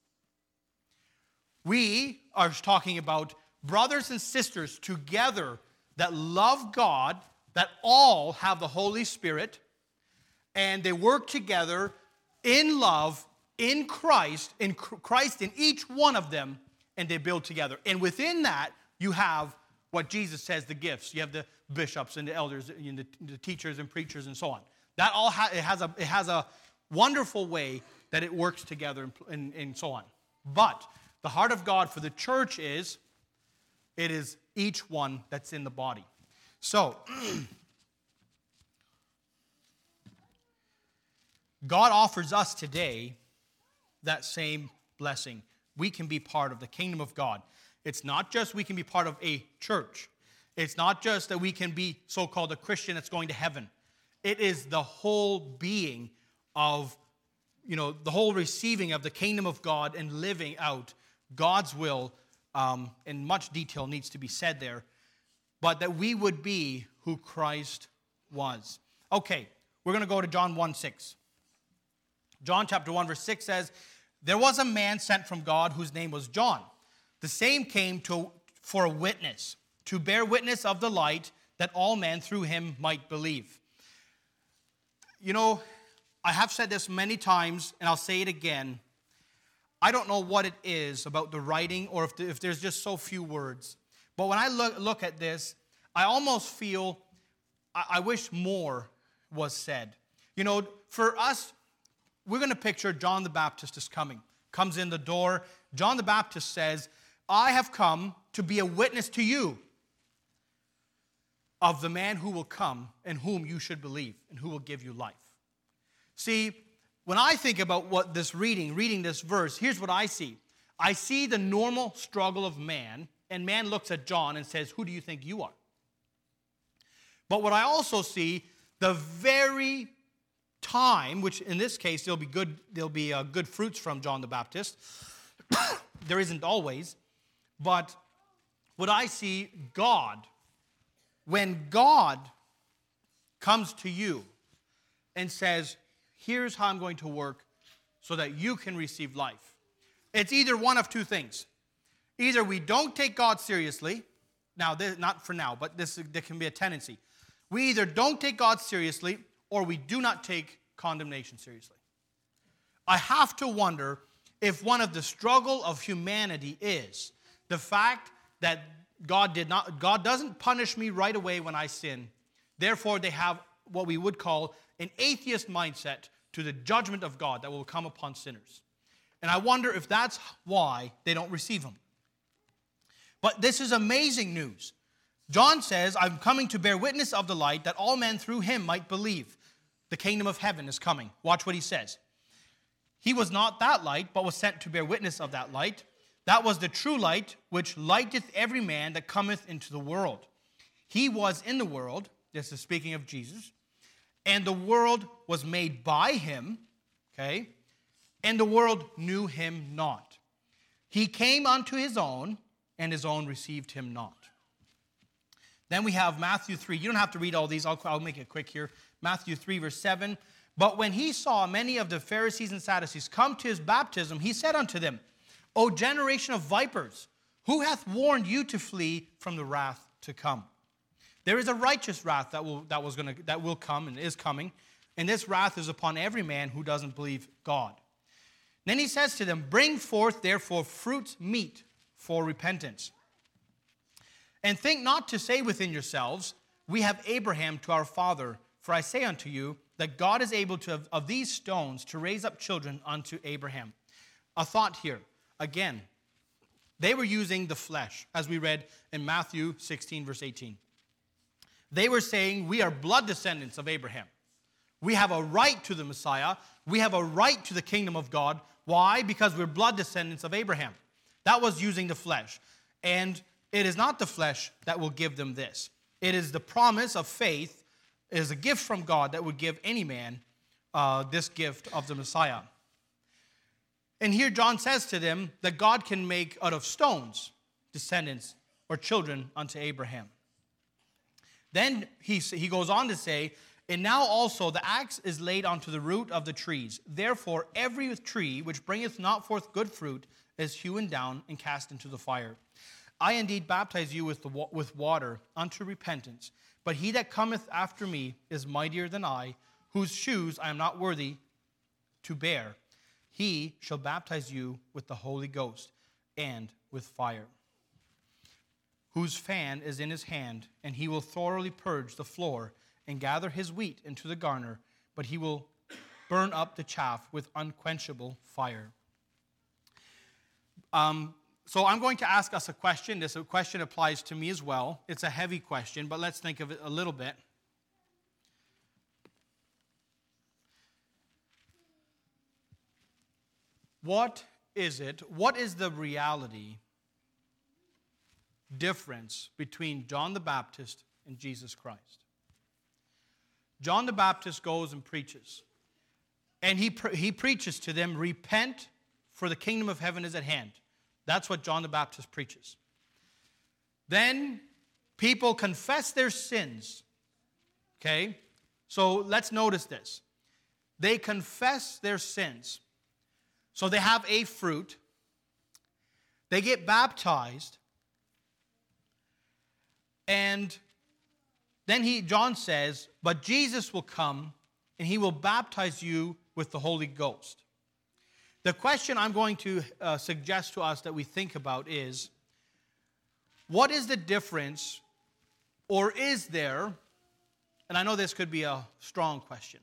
We are talking about brothers and sisters together that love God, that all have the Holy Spirit, and they work together in love, in Christ, in Christ in each one of them, and they build together. And within that, you have what Jesus says, the gifts. You have the bishops and the elders, and the, the teachers and preachers and so on. That all ha- it has a it has a wonderful way that it works together and, and, and so on. But the heart of God for the church is, it is each one that's in the body. So, God offers us today that same blessing. We can be part of the kingdom of God. It's not just we can be part of a church. It's not just that we can be so-called a Christian that's going to heaven. It is the whole being of, you know, the whole receiving of the kingdom of God and living out God's will. Um, in much detail needs to be said there. But that we would be who Christ was. Okay, we're going to go to John one six. John chapter one verse six says, there was a man sent from God whose name was John. The same came to for a witness, to bear witness of the light, that all men through him might believe. You know, I have said this many times, and I'll say it again. I don't know what it is about the writing or if, the, if there's just so few words. But when I look, look at this, I almost feel, I, I wish more was said. You know, for us, we're going to picture John the Baptist is coming. Comes in the door. John the Baptist says, I have come to be a witness to you of the man who will come and whom you should believe and who will give you life. See, when I think about what this reading, reading this verse, here's what I see. I see the normal struggle of man, and man looks at John and says, who do you think you are? But what I also see, the very time, which in this case there'll be good, there'll be uh, good fruits from John the Baptist. There isn't always, but what I see, God, when God comes to you and says, here's how I'm going to work so that you can receive life. It's either one of two things. Either we don't take God seriously. Now, this, not for now, but this there can be a tendency. We either don't take God seriously or we do not take condemnation seriously. I have to wonder if one of the struggle of humanity is the fact that God did not, God doesn't punish me right away when I sin. Therefore, they have what we would call an atheist mindset to the judgment of God that will come upon sinners. And I wonder if that's why they don't receive him. But this is amazing news. John says, I'm coming to bear witness of the light, that all men through him might believe. The kingdom of heaven is coming. Watch what he says. He was not that light, but was sent to bear witness of that light. That was the true light, which lighteth every man that cometh into the world. He was in the world, this is speaking of Jesus, and the world was made by him, okay, and the world knew him not. He came unto his own, and his own received him not. Then we have Matthew three. You don't have to read all these. I'll, I'll make it quick here. Matthew three, verse seven. But when he saw many of the Pharisees and Sadducees come to his baptism, he said unto them, O generation of vipers, who hath warned you to flee from the wrath to come? There is a righteous wrath that will, that was gonna, that will come and is coming, and this wrath is upon every man who doesn't believe God. Then he says to them, Bring forth therefore fruits meet for repentance. And think not to say within yourselves, We have Abraham to our father. For I say unto you, that God is able to of these stones to raise up children unto Abraham. A thought here. Again, they were using the flesh, as we read in Matthew sixteen, verse eighteen. They were saying, we are blood descendants of Abraham. We have a right to the Messiah. We have a right to the kingdom of God. Why? Because we're blood descendants of Abraham. That was using the flesh. And it is not the flesh that will give them this. It is the promise of faith. It is a gift from God that would give any man uh, this gift of the Messiah. And here John says to them that God can make out of stones descendants or children unto Abraham. Then he, he goes on to say, And now also the axe is laid unto the root of the trees. Therefore every tree which bringeth not forth good fruit is hewn down and cast into the fire. I indeed baptize you with, the, with water unto repentance. But he that cometh after me is mightier than I, whose shoes I am not worthy to bear. He shall baptize you with the Holy Ghost and with fire, whose fan is in his hand, and he will thoroughly purge the floor and gather his wheat into the garner, but he will burn up the chaff with unquenchable fire. Um, so I'm going to ask us a question. This question applies to me as well. It's a heavy question, but let's think of it a little bit. What is it? What is the reality difference between John the Baptist and Jesus Christ? John the Baptist goes and preaches. And he, pre- he preaches to them, repent, for the kingdom of heaven is at hand. That's what John the Baptist preaches. Then people confess their sins. Okay? So let's notice this. They confess their sins. So they have a fruit. They get baptized. And then he, John says, but Jesus will come and he will baptize you with the Holy Ghost. The question I'm going to uh, suggest to us that we think about is, what is the difference, or is there, and I know this could be a strong question,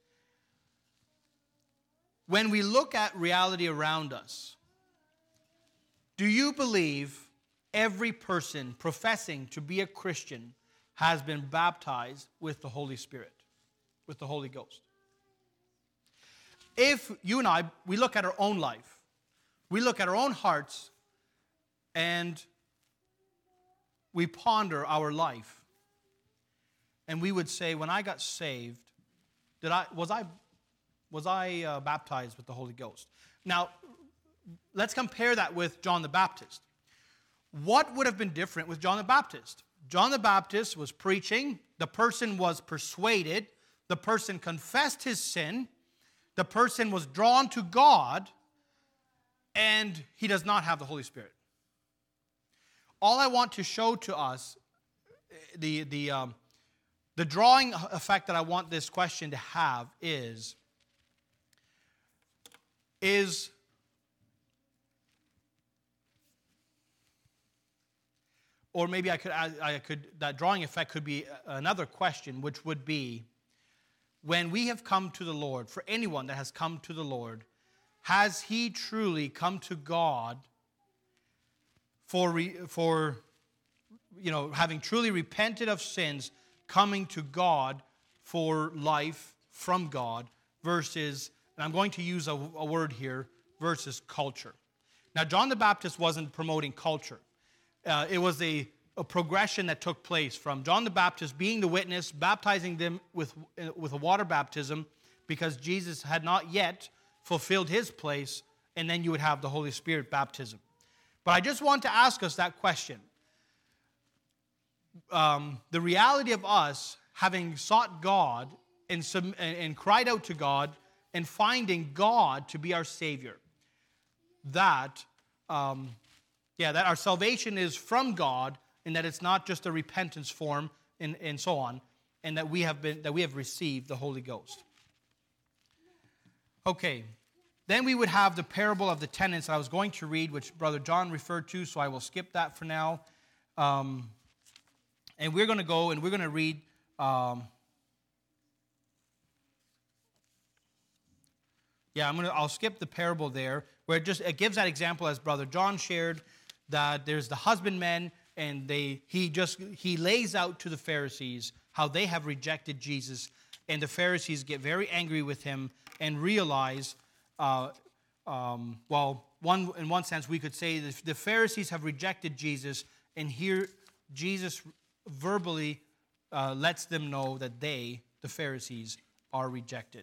when we look at reality around us, do you believe every person professing to be a Christian has been baptized with the Holy Spirit, with the Holy Ghost? If you and I, we look at our own life, we look at our own hearts, and we ponder our life, and we would say, when I got saved, did I was I was I uh, baptized with the Holy Ghost? Now, let's compare that with John the Baptist. What would have been different with John the Baptist? John the Baptist was preaching. The person was persuaded. The person confessed his sin. The person was drawn to God. And he does not have the Holy Spirit. All I want to show to us, the, the, um, the drawing effect that I want this question to have is, is or maybe I could, I could, that drawing effect could be another question, which would be, when we have come to the Lord, for anyone that has come to the Lord, has he truly come to God for, re, for you know, having truly repented of sins, coming to God for life from God, versus, and I'm going to use a, a word here, versus culture. Now, John the Baptist wasn't promoting culture. Uh, it was a, a progression that took place from John the Baptist being the witness, baptizing them with, uh, with a water baptism, because Jesus had not yet fulfilled his place, and then you would have the Holy Spirit baptism. But I just want to ask us that question. Um, the reality of us having sought God and, sub- and, and cried out to God and finding God to be our Savior, that... Um, Yeah, that our salvation is from God, and that it's not just a repentance form, and, and so on, and that we have been that we have received the Holy Ghost. Okay, then we would have the parable of the tenants that I was going to read, which Brother John referred to, so I will skip that for now. Um, and we're going to go and we're going to read. Um, yeah, I'm gonna. I'll skip the parable there, where it just it gives that example as Brother John shared. That there's the husbandmen, and they he just he lays out to the Pharisees how they have rejected Jesus, and the Pharisees get very angry with him and realize, uh, um, well, one in one sense we could say that the Pharisees have rejected Jesus, and here Jesus verbally uh, lets them know that they, the Pharisees, are rejected.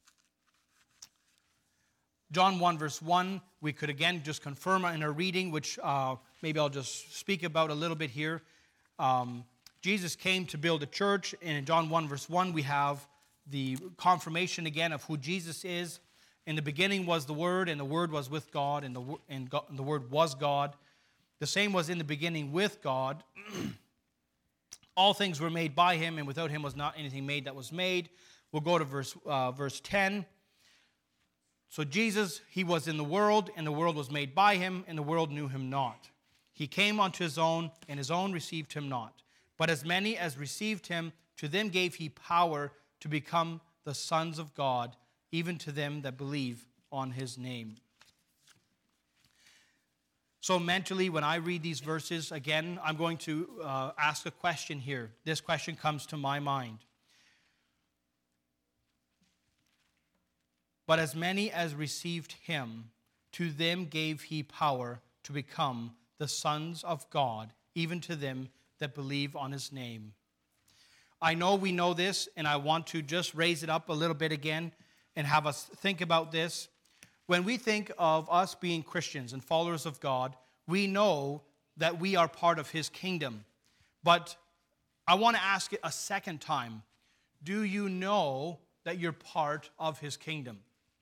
John one, verse one, we could again just confirm in our reading, which uh, maybe I'll just speak about a little bit here. Um, Jesus came to build a church, and in John one, verse one, we have the confirmation again of who Jesus is. In the beginning was the Word, and the Word was with God, and the, and God, and the Word was God. The same was in the beginning with God. All things were made by Him, and without Him was not anything made that was made. We'll go to verse, uh, verse ten. So Jesus, he was in the world, and the world was made by him, and the world knew him not. He came unto his own, and his own received him not. But as many as received him, to them gave he power to become the sons of God, even to them that believe on his name. So mentally, when I read these verses, again, I'm going to uh, ask a question here. This question comes to my mind. But as many as received him, to them gave he power to become the sons of God, even to them that believe on his name. I know we know this, and I want to just raise it up a little bit again and have us think about this. When we think of us being Christians and followers of God, we know that we are part of his kingdom. But I want to ask it a second time. Do you know that you're part of his kingdom?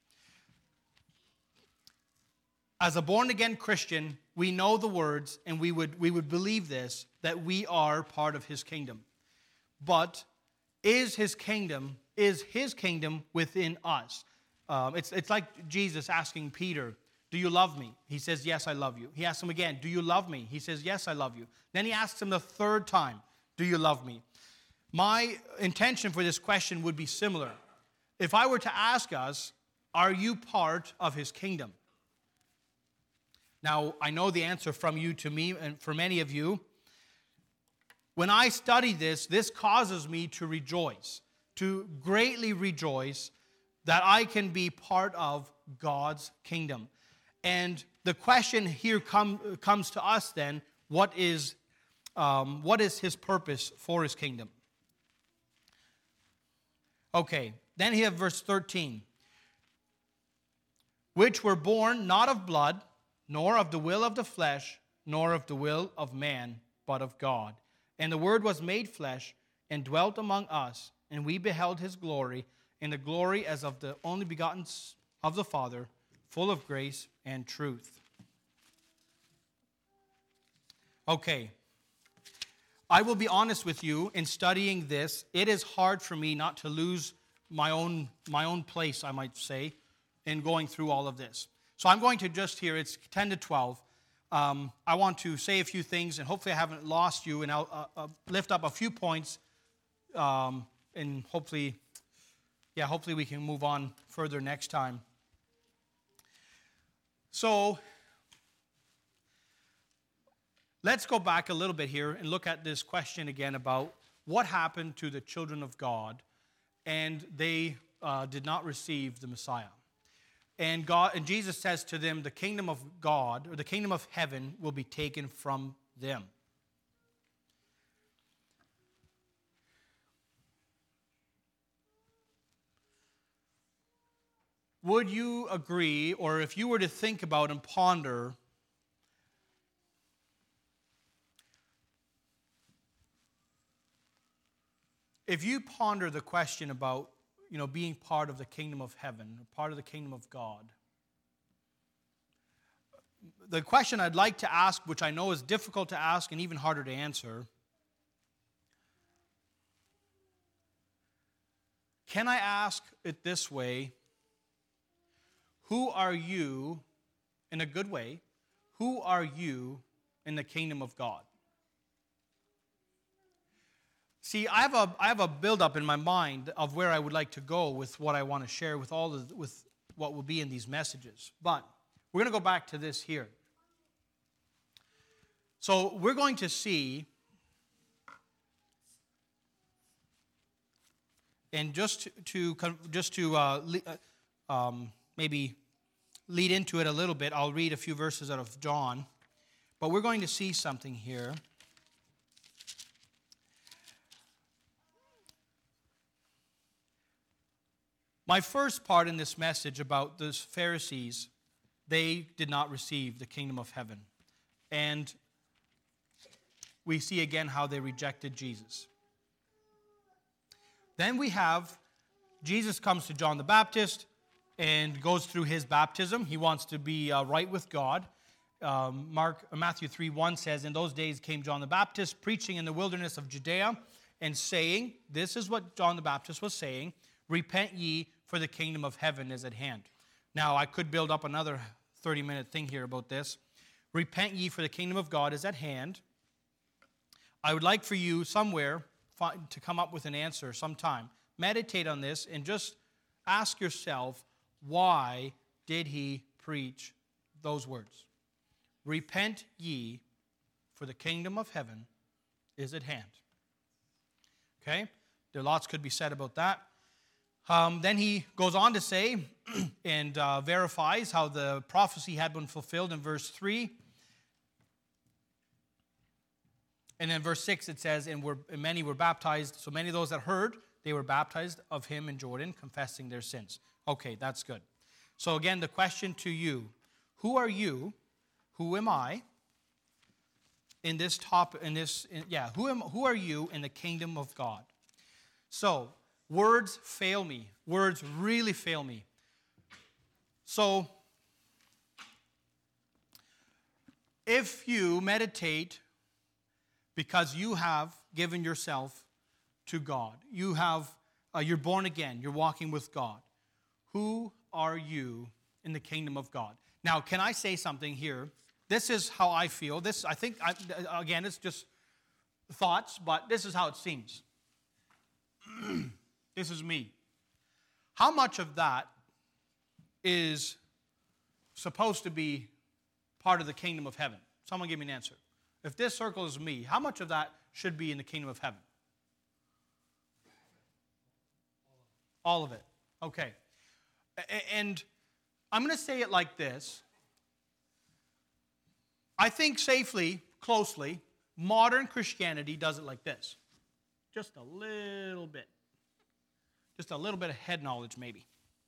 As a born-again Christian, we know the words, and we would, we would believe this, that we are part of his kingdom. But is his kingdom, is his kingdom within us? Um, it's, it's like Jesus asking Peter, do you love me? He says, yes, I love you. He asks him again, do you love me? He says, yes, I love you. Then he asks him the third time, do you love me? My intention for this question would be similar. If I were to ask us, are you part of his kingdom? Now, I know the answer from you to me and for many of you. When I study this, this causes me to rejoice, to greatly rejoice that I can be part of God's kingdom. And the question here come, comes to us then, what is, um, what is his purpose for his kingdom? Okay, then here verse thirteen. Which were born not of blood, nor of the will of the flesh, nor of the will of man, but of God. And the Word was made flesh and dwelt among us, and we beheld his glory, and the glory as of the only begotten of the Father, full of grace and truth. Okay. I will be honest with you, in studying this, it is hard for me not to lose my own, my own place, I might say, in going through all of this. So I'm going to just here, it's ten to twelve. Um, I want to say a few things, and hopefully I haven't lost you, and I'll uh, uh, lift up a few points, um, and hopefully, yeah, hopefully we can move on further next time. So, let's go back a little bit here and look at this question again about what happened to the children of God, and they uh, did not receive the Messiah. And God and Jesus says to them, the kingdom of God, or the kingdom of heaven, will be taken from them. Would you agree, or if you were to think about and ponder, if you ponder the question about, you know, being part of the kingdom of heaven, part of the kingdom of God, the question I'd like to ask, which I know is difficult to ask and even harder to answer, can I ask it this way? Who are you, in a good way, who are you in the kingdom of God? See, I have a I have a buildup in my mind of where I would like to go with what I want to share with all of, with what will be in these messages. But we're going to go back to this here. So we're going to see, and just to just to uh, um, maybe lead into it a little bit, I'll read a few verses out of John. But we're going to see something here. My first part in this message about the Pharisees, they did not receive the kingdom of heaven. And we see again how they rejected Jesus. Then we have, Jesus comes to John the Baptist and goes through his baptism. He wants to be uh, right with God. Um, Mark, Matthew three one says, in those days came John the Baptist, preaching in the wilderness of Judea, and saying, this is what John the Baptist was saying, repent ye, for the kingdom of heaven is at hand. Now, I could build up another thirty-minute thing here about this. Repent ye, for the kingdom of God is at hand. I would like for you somewhere to come up with an answer sometime. Meditate on this and just ask yourself, why did he preach those words? Repent ye, for the kingdom of heaven is at hand. Okay? There lots could be said about that. Um, then he goes on to say and uh, verifies how the prophecy had been fulfilled in verse three. And then verse six it says, and, were, and many were baptized. So many of those that heard, they were baptized of him in Jordan, confessing their sins. Okay, that's good. So again, the question to you, who are you? Who am I? In this top, in this, in, yeah, who am, who are you in the kingdom of God? So, words fail me. Words really fail me. So, if you meditate because you have given yourself to God, you have, uh, you're born again, you're walking with God, who are you in the kingdom of God? Now, can I say something here? This is how I feel. This, I think, I, again, it's just thoughts, but this is how it seems. This is me. How much of that is supposed to be part of the kingdom of heaven? Someone give me an answer. If this circle is me, how much of that should be in the kingdom of heaven? All of it. Okay. And I'm going to say it like this. I think safely, closely, modern Christianity does it like this. Just a little bit. Just a little bit of head knowledge, maybe.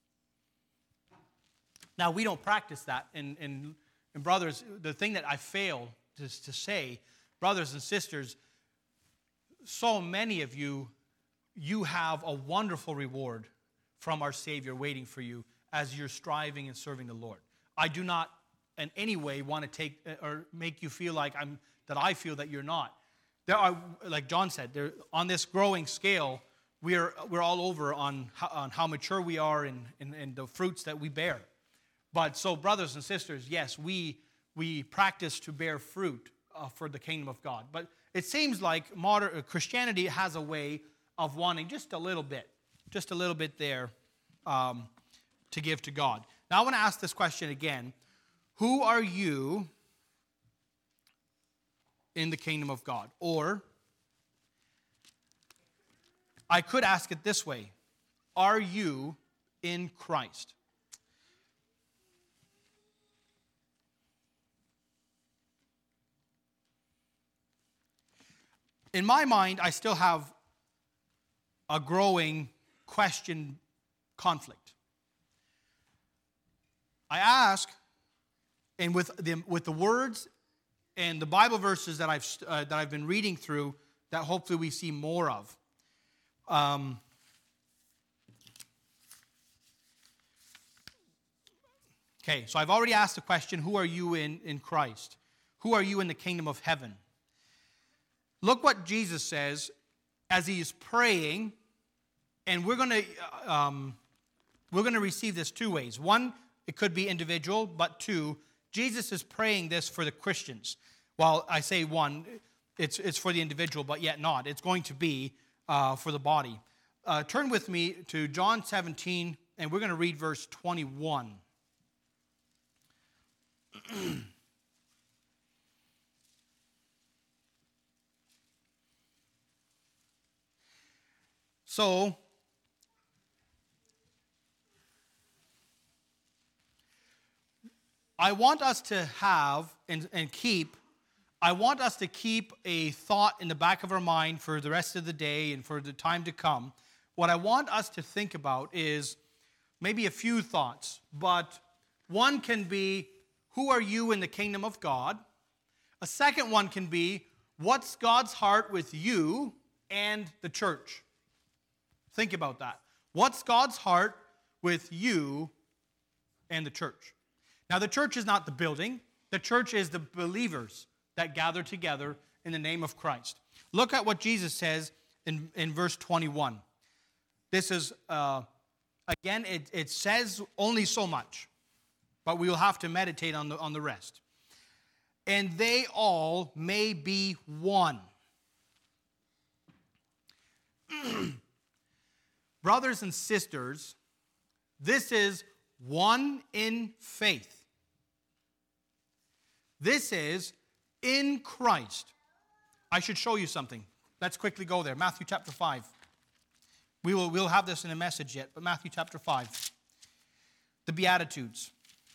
Now, we don't practice that. And, and, and brothers, the thing that I fail to, to say, brothers and sisters, so many of you, you have a wonderful reward from our Savior waiting for you as you're striving and serving the Lord. I do not in any way want to take or make you feel like I'm that I feel that you're not. There are, like John said, there, on this growing scale, we're we're all over on how, on how mature we are and, and, and the fruits that we bear. But so, brothers and sisters, yes, we we practice to bear fruit uh, for the kingdom of God. But it seems like modern uh, Christianity has a way of wanting just a little bit, just a little bit there um, to give to God. Now, I want to ask this question again: who are you in the kingdom of God? Or I could ask it this way: are you in Christ? In my mind, I still have a growing question conflict. I ask, and with the, with the words and the Bible verses that I've uh, that I've been reading through, that hopefully we see more of. Um, okay, so I've already asked the question: who are you in, in Christ? Who are you in the kingdom of heaven? Look what Jesus says as he is praying, and we're going to um, we're going to receive this two ways. One, it could be individual, but two, Jesus is praying this for the Christians. Well, I say one, it's it's for the individual, but yet not. It's going to be uh, for the body. Uh, turn with me to John seventeen, and we're going to read verse twenty-one. So, I want us to have and, and keep, I want us to keep a thought in the back of our mind for the rest of the day and for the time to come. What I want us to think about is maybe a few thoughts, but one can be, who are you in the kingdom of God? A second one can be, what's God's heart with you and the church? Think about that. What's God's heart with you and the church? Now, the church is not the building. The church is the believers that gather together in the name of Christ. Look at what Jesus says in, in verse twenty-one. This is, uh, again, it, it says only so much, but we will have to meditate on the, on the rest. And they all may be one. Brothers and sisters, this is one in faith. This is in Christ. I should show you something. Let's quickly go there. Matthew chapter five. We will we'll have this in a message yet, but Matthew chapter five. The Beatitudes.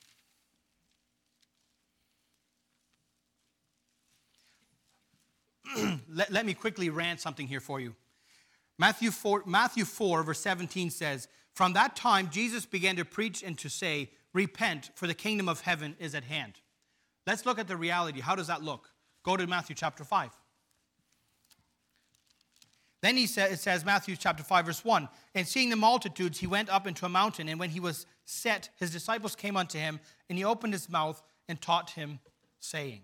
let, let me quickly rant something here for you. Matthew four, Matthew four, verse seventeen says, "From that time Jesus began to preach and to say, 'Repent, for the kingdom of heaven is at hand.'" Let's look at the reality. How does that look? Go to Matthew chapter five. Then he says, it says, Matthew chapter five, verse one, "And seeing the multitudes, he went up into a mountain, and when he was set, his disciples came unto him, and he opened his mouth and taught him, saying."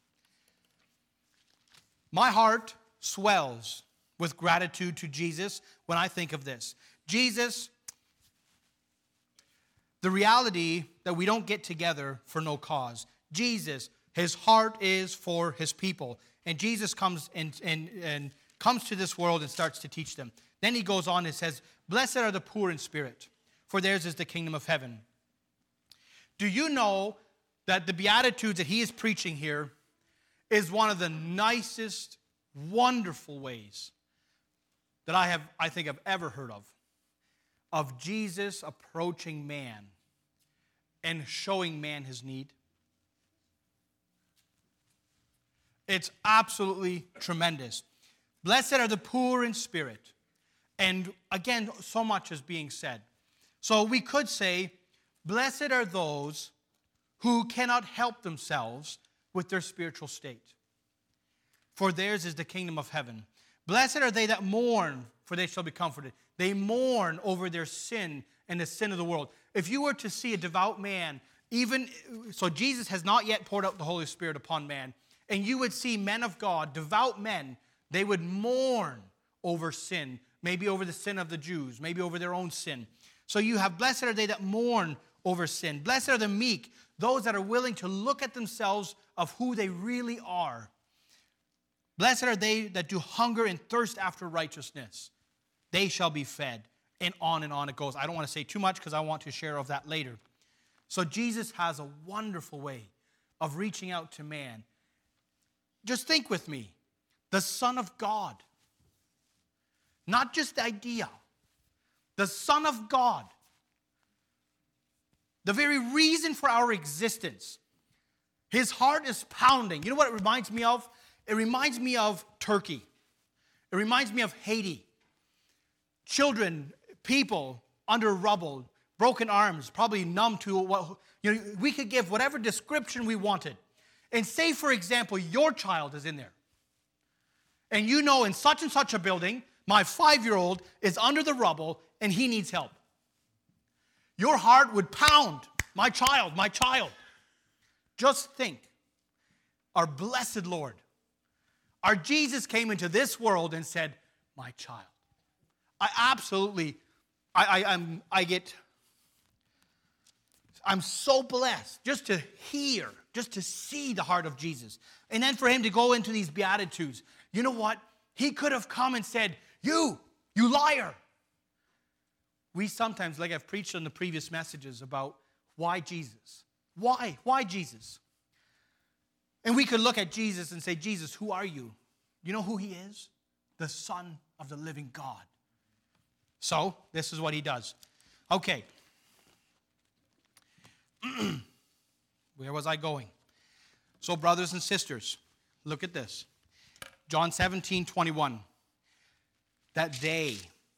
My heart swells with gratitude to Jesus when I think of this. Jesus, the reality that we don't get together for no cause. Jesus, his heart is for his people. And Jesus comes and, and, and comes to this world and starts to teach them. Then he goes on and says, "Blessed are the poor in spirit, for theirs is the kingdom of heaven." Do you know that the Beatitudes that he is preaching here is one of the nicest, wonderful ways that I have, I think I've ever heard of, of Jesus approaching man and showing man his need? It's absolutely tremendous. Blessed are the poor in spirit. And again, so much is being said. So we could say, blessed are those who cannot help themselves with their spiritual state, for theirs is the kingdom of heaven. Blessed are they that mourn, for they shall be comforted. They mourn over their sin and the sin of the world. If you were to see a devout man, even, so Jesus has not yet poured out the Holy Spirit upon man, and you would see men of God, devout men, they would mourn over sin, maybe over the sin of the Jews, maybe over their own sin. So you have, blessed are they that mourn over sin. Blessed are the meek, those that are willing to look at themselves of who they really are. Blessed are they that do hunger and thirst after righteousness. They shall be fed. And on and on it goes. I don't want to say too much because I want to share of that later. So Jesus has a wonderful way of reaching out to man. Just think with me. The Son of God. Not just the idea. The Son of God. The very reason for our existence. His heart is pounding. You know what it reminds me of? It reminds me of Turkey. It reminds me of Haiti. Children, people under rubble, broken arms, probably numb to what, you know, we could give whatever description we wanted. And say, for example, your child is in there. And you know in such and such a building, my five-year-old is under the rubble and he needs help. Your heart would pound. My child, my child. Just think. Our blessed Lord, our Jesus came into this world and said, my child. I absolutely, I, I, I'm, I get, I'm so blessed just to hear, just to see the heart of Jesus. And then for him to go into these Beatitudes. You know what? He could have come and said, you, you liar. We sometimes, like I've preached on the previous messages about why Jesus? Why? Why Jesus? And we could look at Jesus and say, Jesus, who are you? You know who he is? The Son of the living God. So, this is what he does. Okay. Where was I going? So, brothers and sisters, look at this. John seventeen twenty-one. That they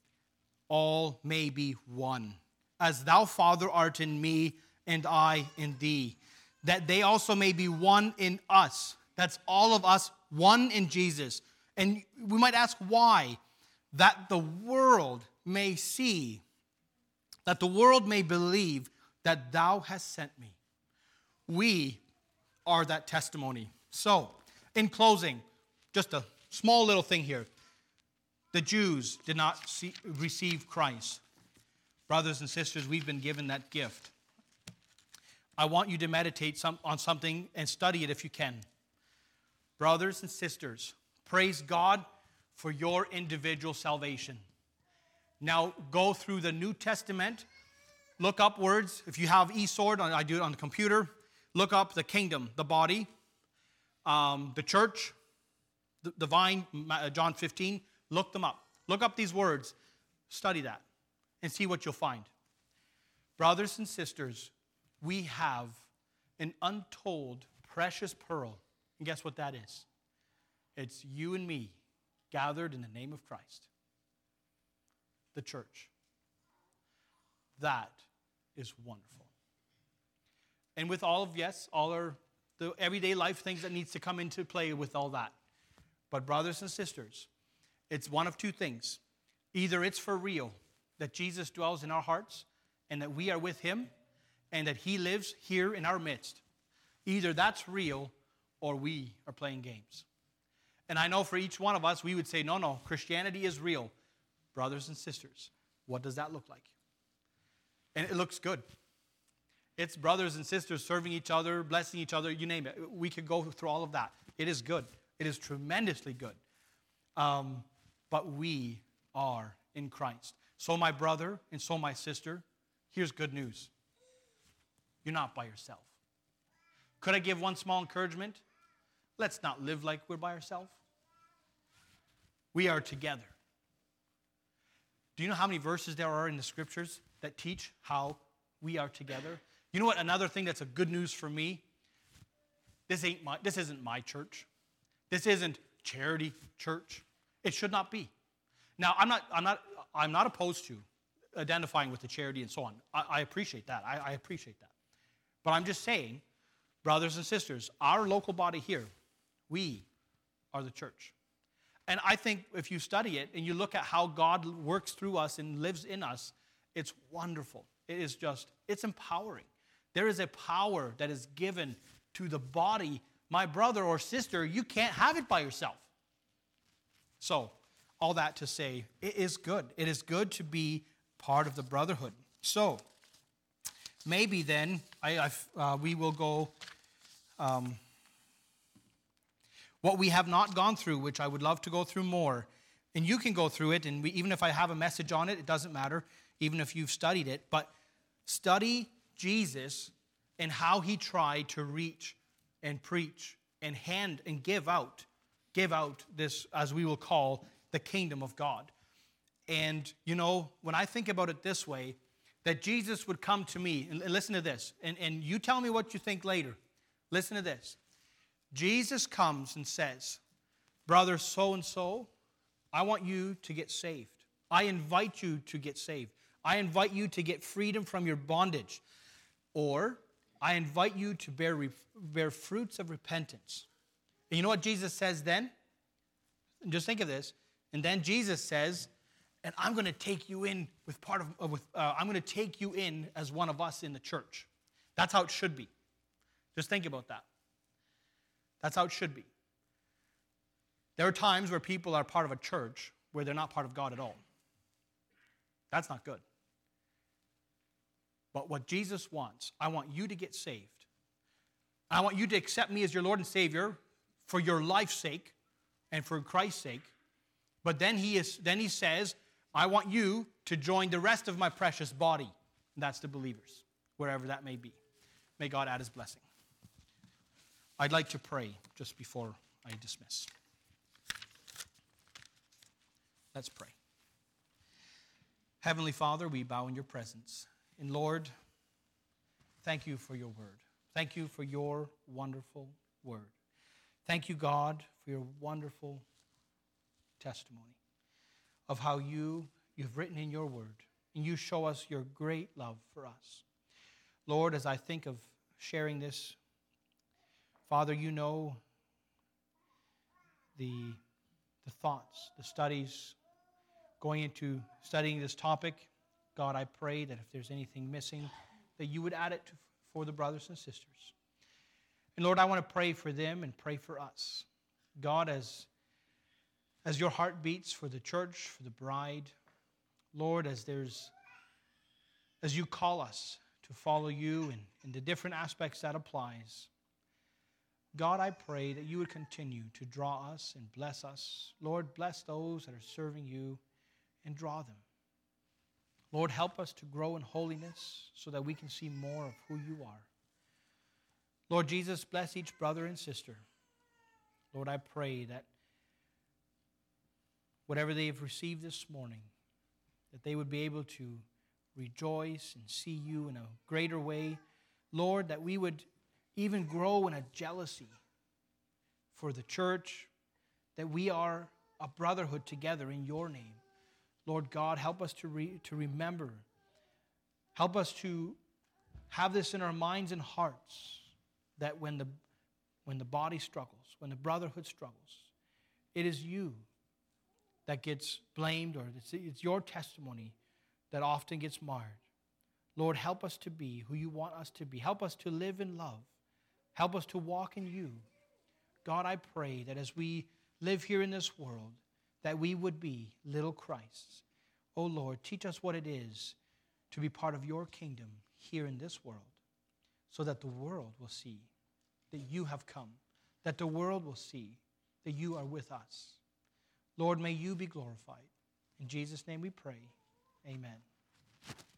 all may be one, as thou, Father, art in me, and I in thee, that they also may be one in us. That's all of us, one in Jesus. And we might ask why. That the world may see, that the world may believe that thou hast sent me. We are that testimony. So, in closing, just a small little thing here. The Jews did not see, receive Christ. Brothers and sisters, we've been given that gift. I want you to meditate some, on something and study it if you can. Brothers and sisters, praise God for your individual salvation. Now go through the New Testament. Look up words. If you have eSword, I do it on the computer. Look up the kingdom, the body, um, the church, the, the vine, John fifteen. Look them up. Look up these words. Study that and see what you'll find. Brothers and sisters, we have an untold, precious pearl. And guess what that is? It's you and me gathered in the name of Christ. The church. That is wonderful. And with all of, yes, all our the everyday life things that needs to come into play with all that. But brothers and sisters, it's one of two things. Either it's for real, that Jesus dwells in our hearts and that we are with him and that he lives here in our midst. Either that's real or we are playing games. And I know for each one of us, we would say, no, no, Christianity is real. Brothers and sisters, what does that look like? And it looks good. It's brothers and sisters serving each other, blessing each other, you name it. We could go through all of that. It is good. It is tremendously good. Um, but we are in Christ. So my brother and so my sister, here's good news. You're not by yourself. Could I give one small encouragement? Let's not live like we're by ourselves. We are together. Do you know how many verses there are in the scriptures that teach how we are together? You know what? Another thing that's a good news for me. This ain't my. This isn't my church. This isn't charity church. It should not be. Now, I'm not. I'm not. I'm not opposed to identifying with the charity and so on. I, I appreciate that. I, I appreciate that. But I'm just saying, brothers and sisters, our local body here, we are the church. And I think if you study it and you look at how God works through us and lives in us, it's wonderful. It is just, it's empowering. There is a power that is given to the body. My brother or sister, you can't have it by yourself. So, all that to say, it is good. It is good to be part of the brotherhood. So, maybe then, I, I've, uh, we will go, um, what we have not gone through, which I would love to go through more, and you can go through it, and we, even if I have a message on it, it doesn't matter, even if you've studied it, but study Jesus and how he tried to reach and preach and hand and give out, give out this, as we will call, the kingdom of God. And, you know, when I think about it this way, that Jesus would come to me, and listen to this, and, and you tell me what you think later. Listen to this. Jesus comes and says, brother so-and-so, I want you to get saved. I invite you to get saved. I invite you to get freedom from your bondage. Or, I invite you to bear, bear fruits of repentance. And you know what Jesus says then? Just think of this. And then Jesus says, and I'm going to take you in with part of, with, uh, I'm going to take you in as one of us in the church. That's how it should be. Just think about that. That's how it should be. There are times where people are part of a church where they're not part of God at all. That's not good. But what Jesus wants, I want you to get saved. I want you to accept me as your Lord and Savior for your life's sake and for Christ's sake. But then he is, then he says, I want you to join the rest of my precious body. And that's the believers, wherever that may be. May God add his blessing. I'd like to pray just before I dismiss. Let's pray. Heavenly Father, we bow in your presence. And Lord, thank you for your word. Thank you for your wonderful word. Thank you, God, for your wonderful testimony of how you, you've written in your word, and you show us your great love for us. Lord, as I think of sharing this, Father, you know the, the thoughts, the studies, going into studying this topic. God, I pray that if there's anything missing, that you would add it to, for the brothers and sisters. And Lord, I want to pray for them and pray for us. God, as, as your heart beats for the church, for the bride, Lord, as there's as you call us to follow you and, and the different aspects that applies, God, I pray that you would continue to draw us and bless us. Lord, bless those that are serving you and draw them. Lord, help us to grow in holiness so that we can see more of who you are. Lord Jesus, bless each brother and sister. Lord, I pray that whatever they have received this morning, that they would be able to rejoice and see you in a greater way. Lord, that we would even grow in a jealousy for the church, that we are a brotherhood together in your name. Lord God, help us to, re, to remember. Help us to have this in our minds and hearts, that when the, when the body struggles, when the brotherhood struggles, it is you that gets blamed, or it's, it's your testimony that often gets marred. Lord, help us to be who you want us to be. Help us to live in love. Help us to walk in you. God, I pray that as we live here in this world, that we would be little Christs. Oh Lord, teach us what it is to be part of your kingdom here in this world, so that the world will see that you have come, that the world will see that you are with us. Lord, may you be glorified. In Jesus' name we pray. Amen.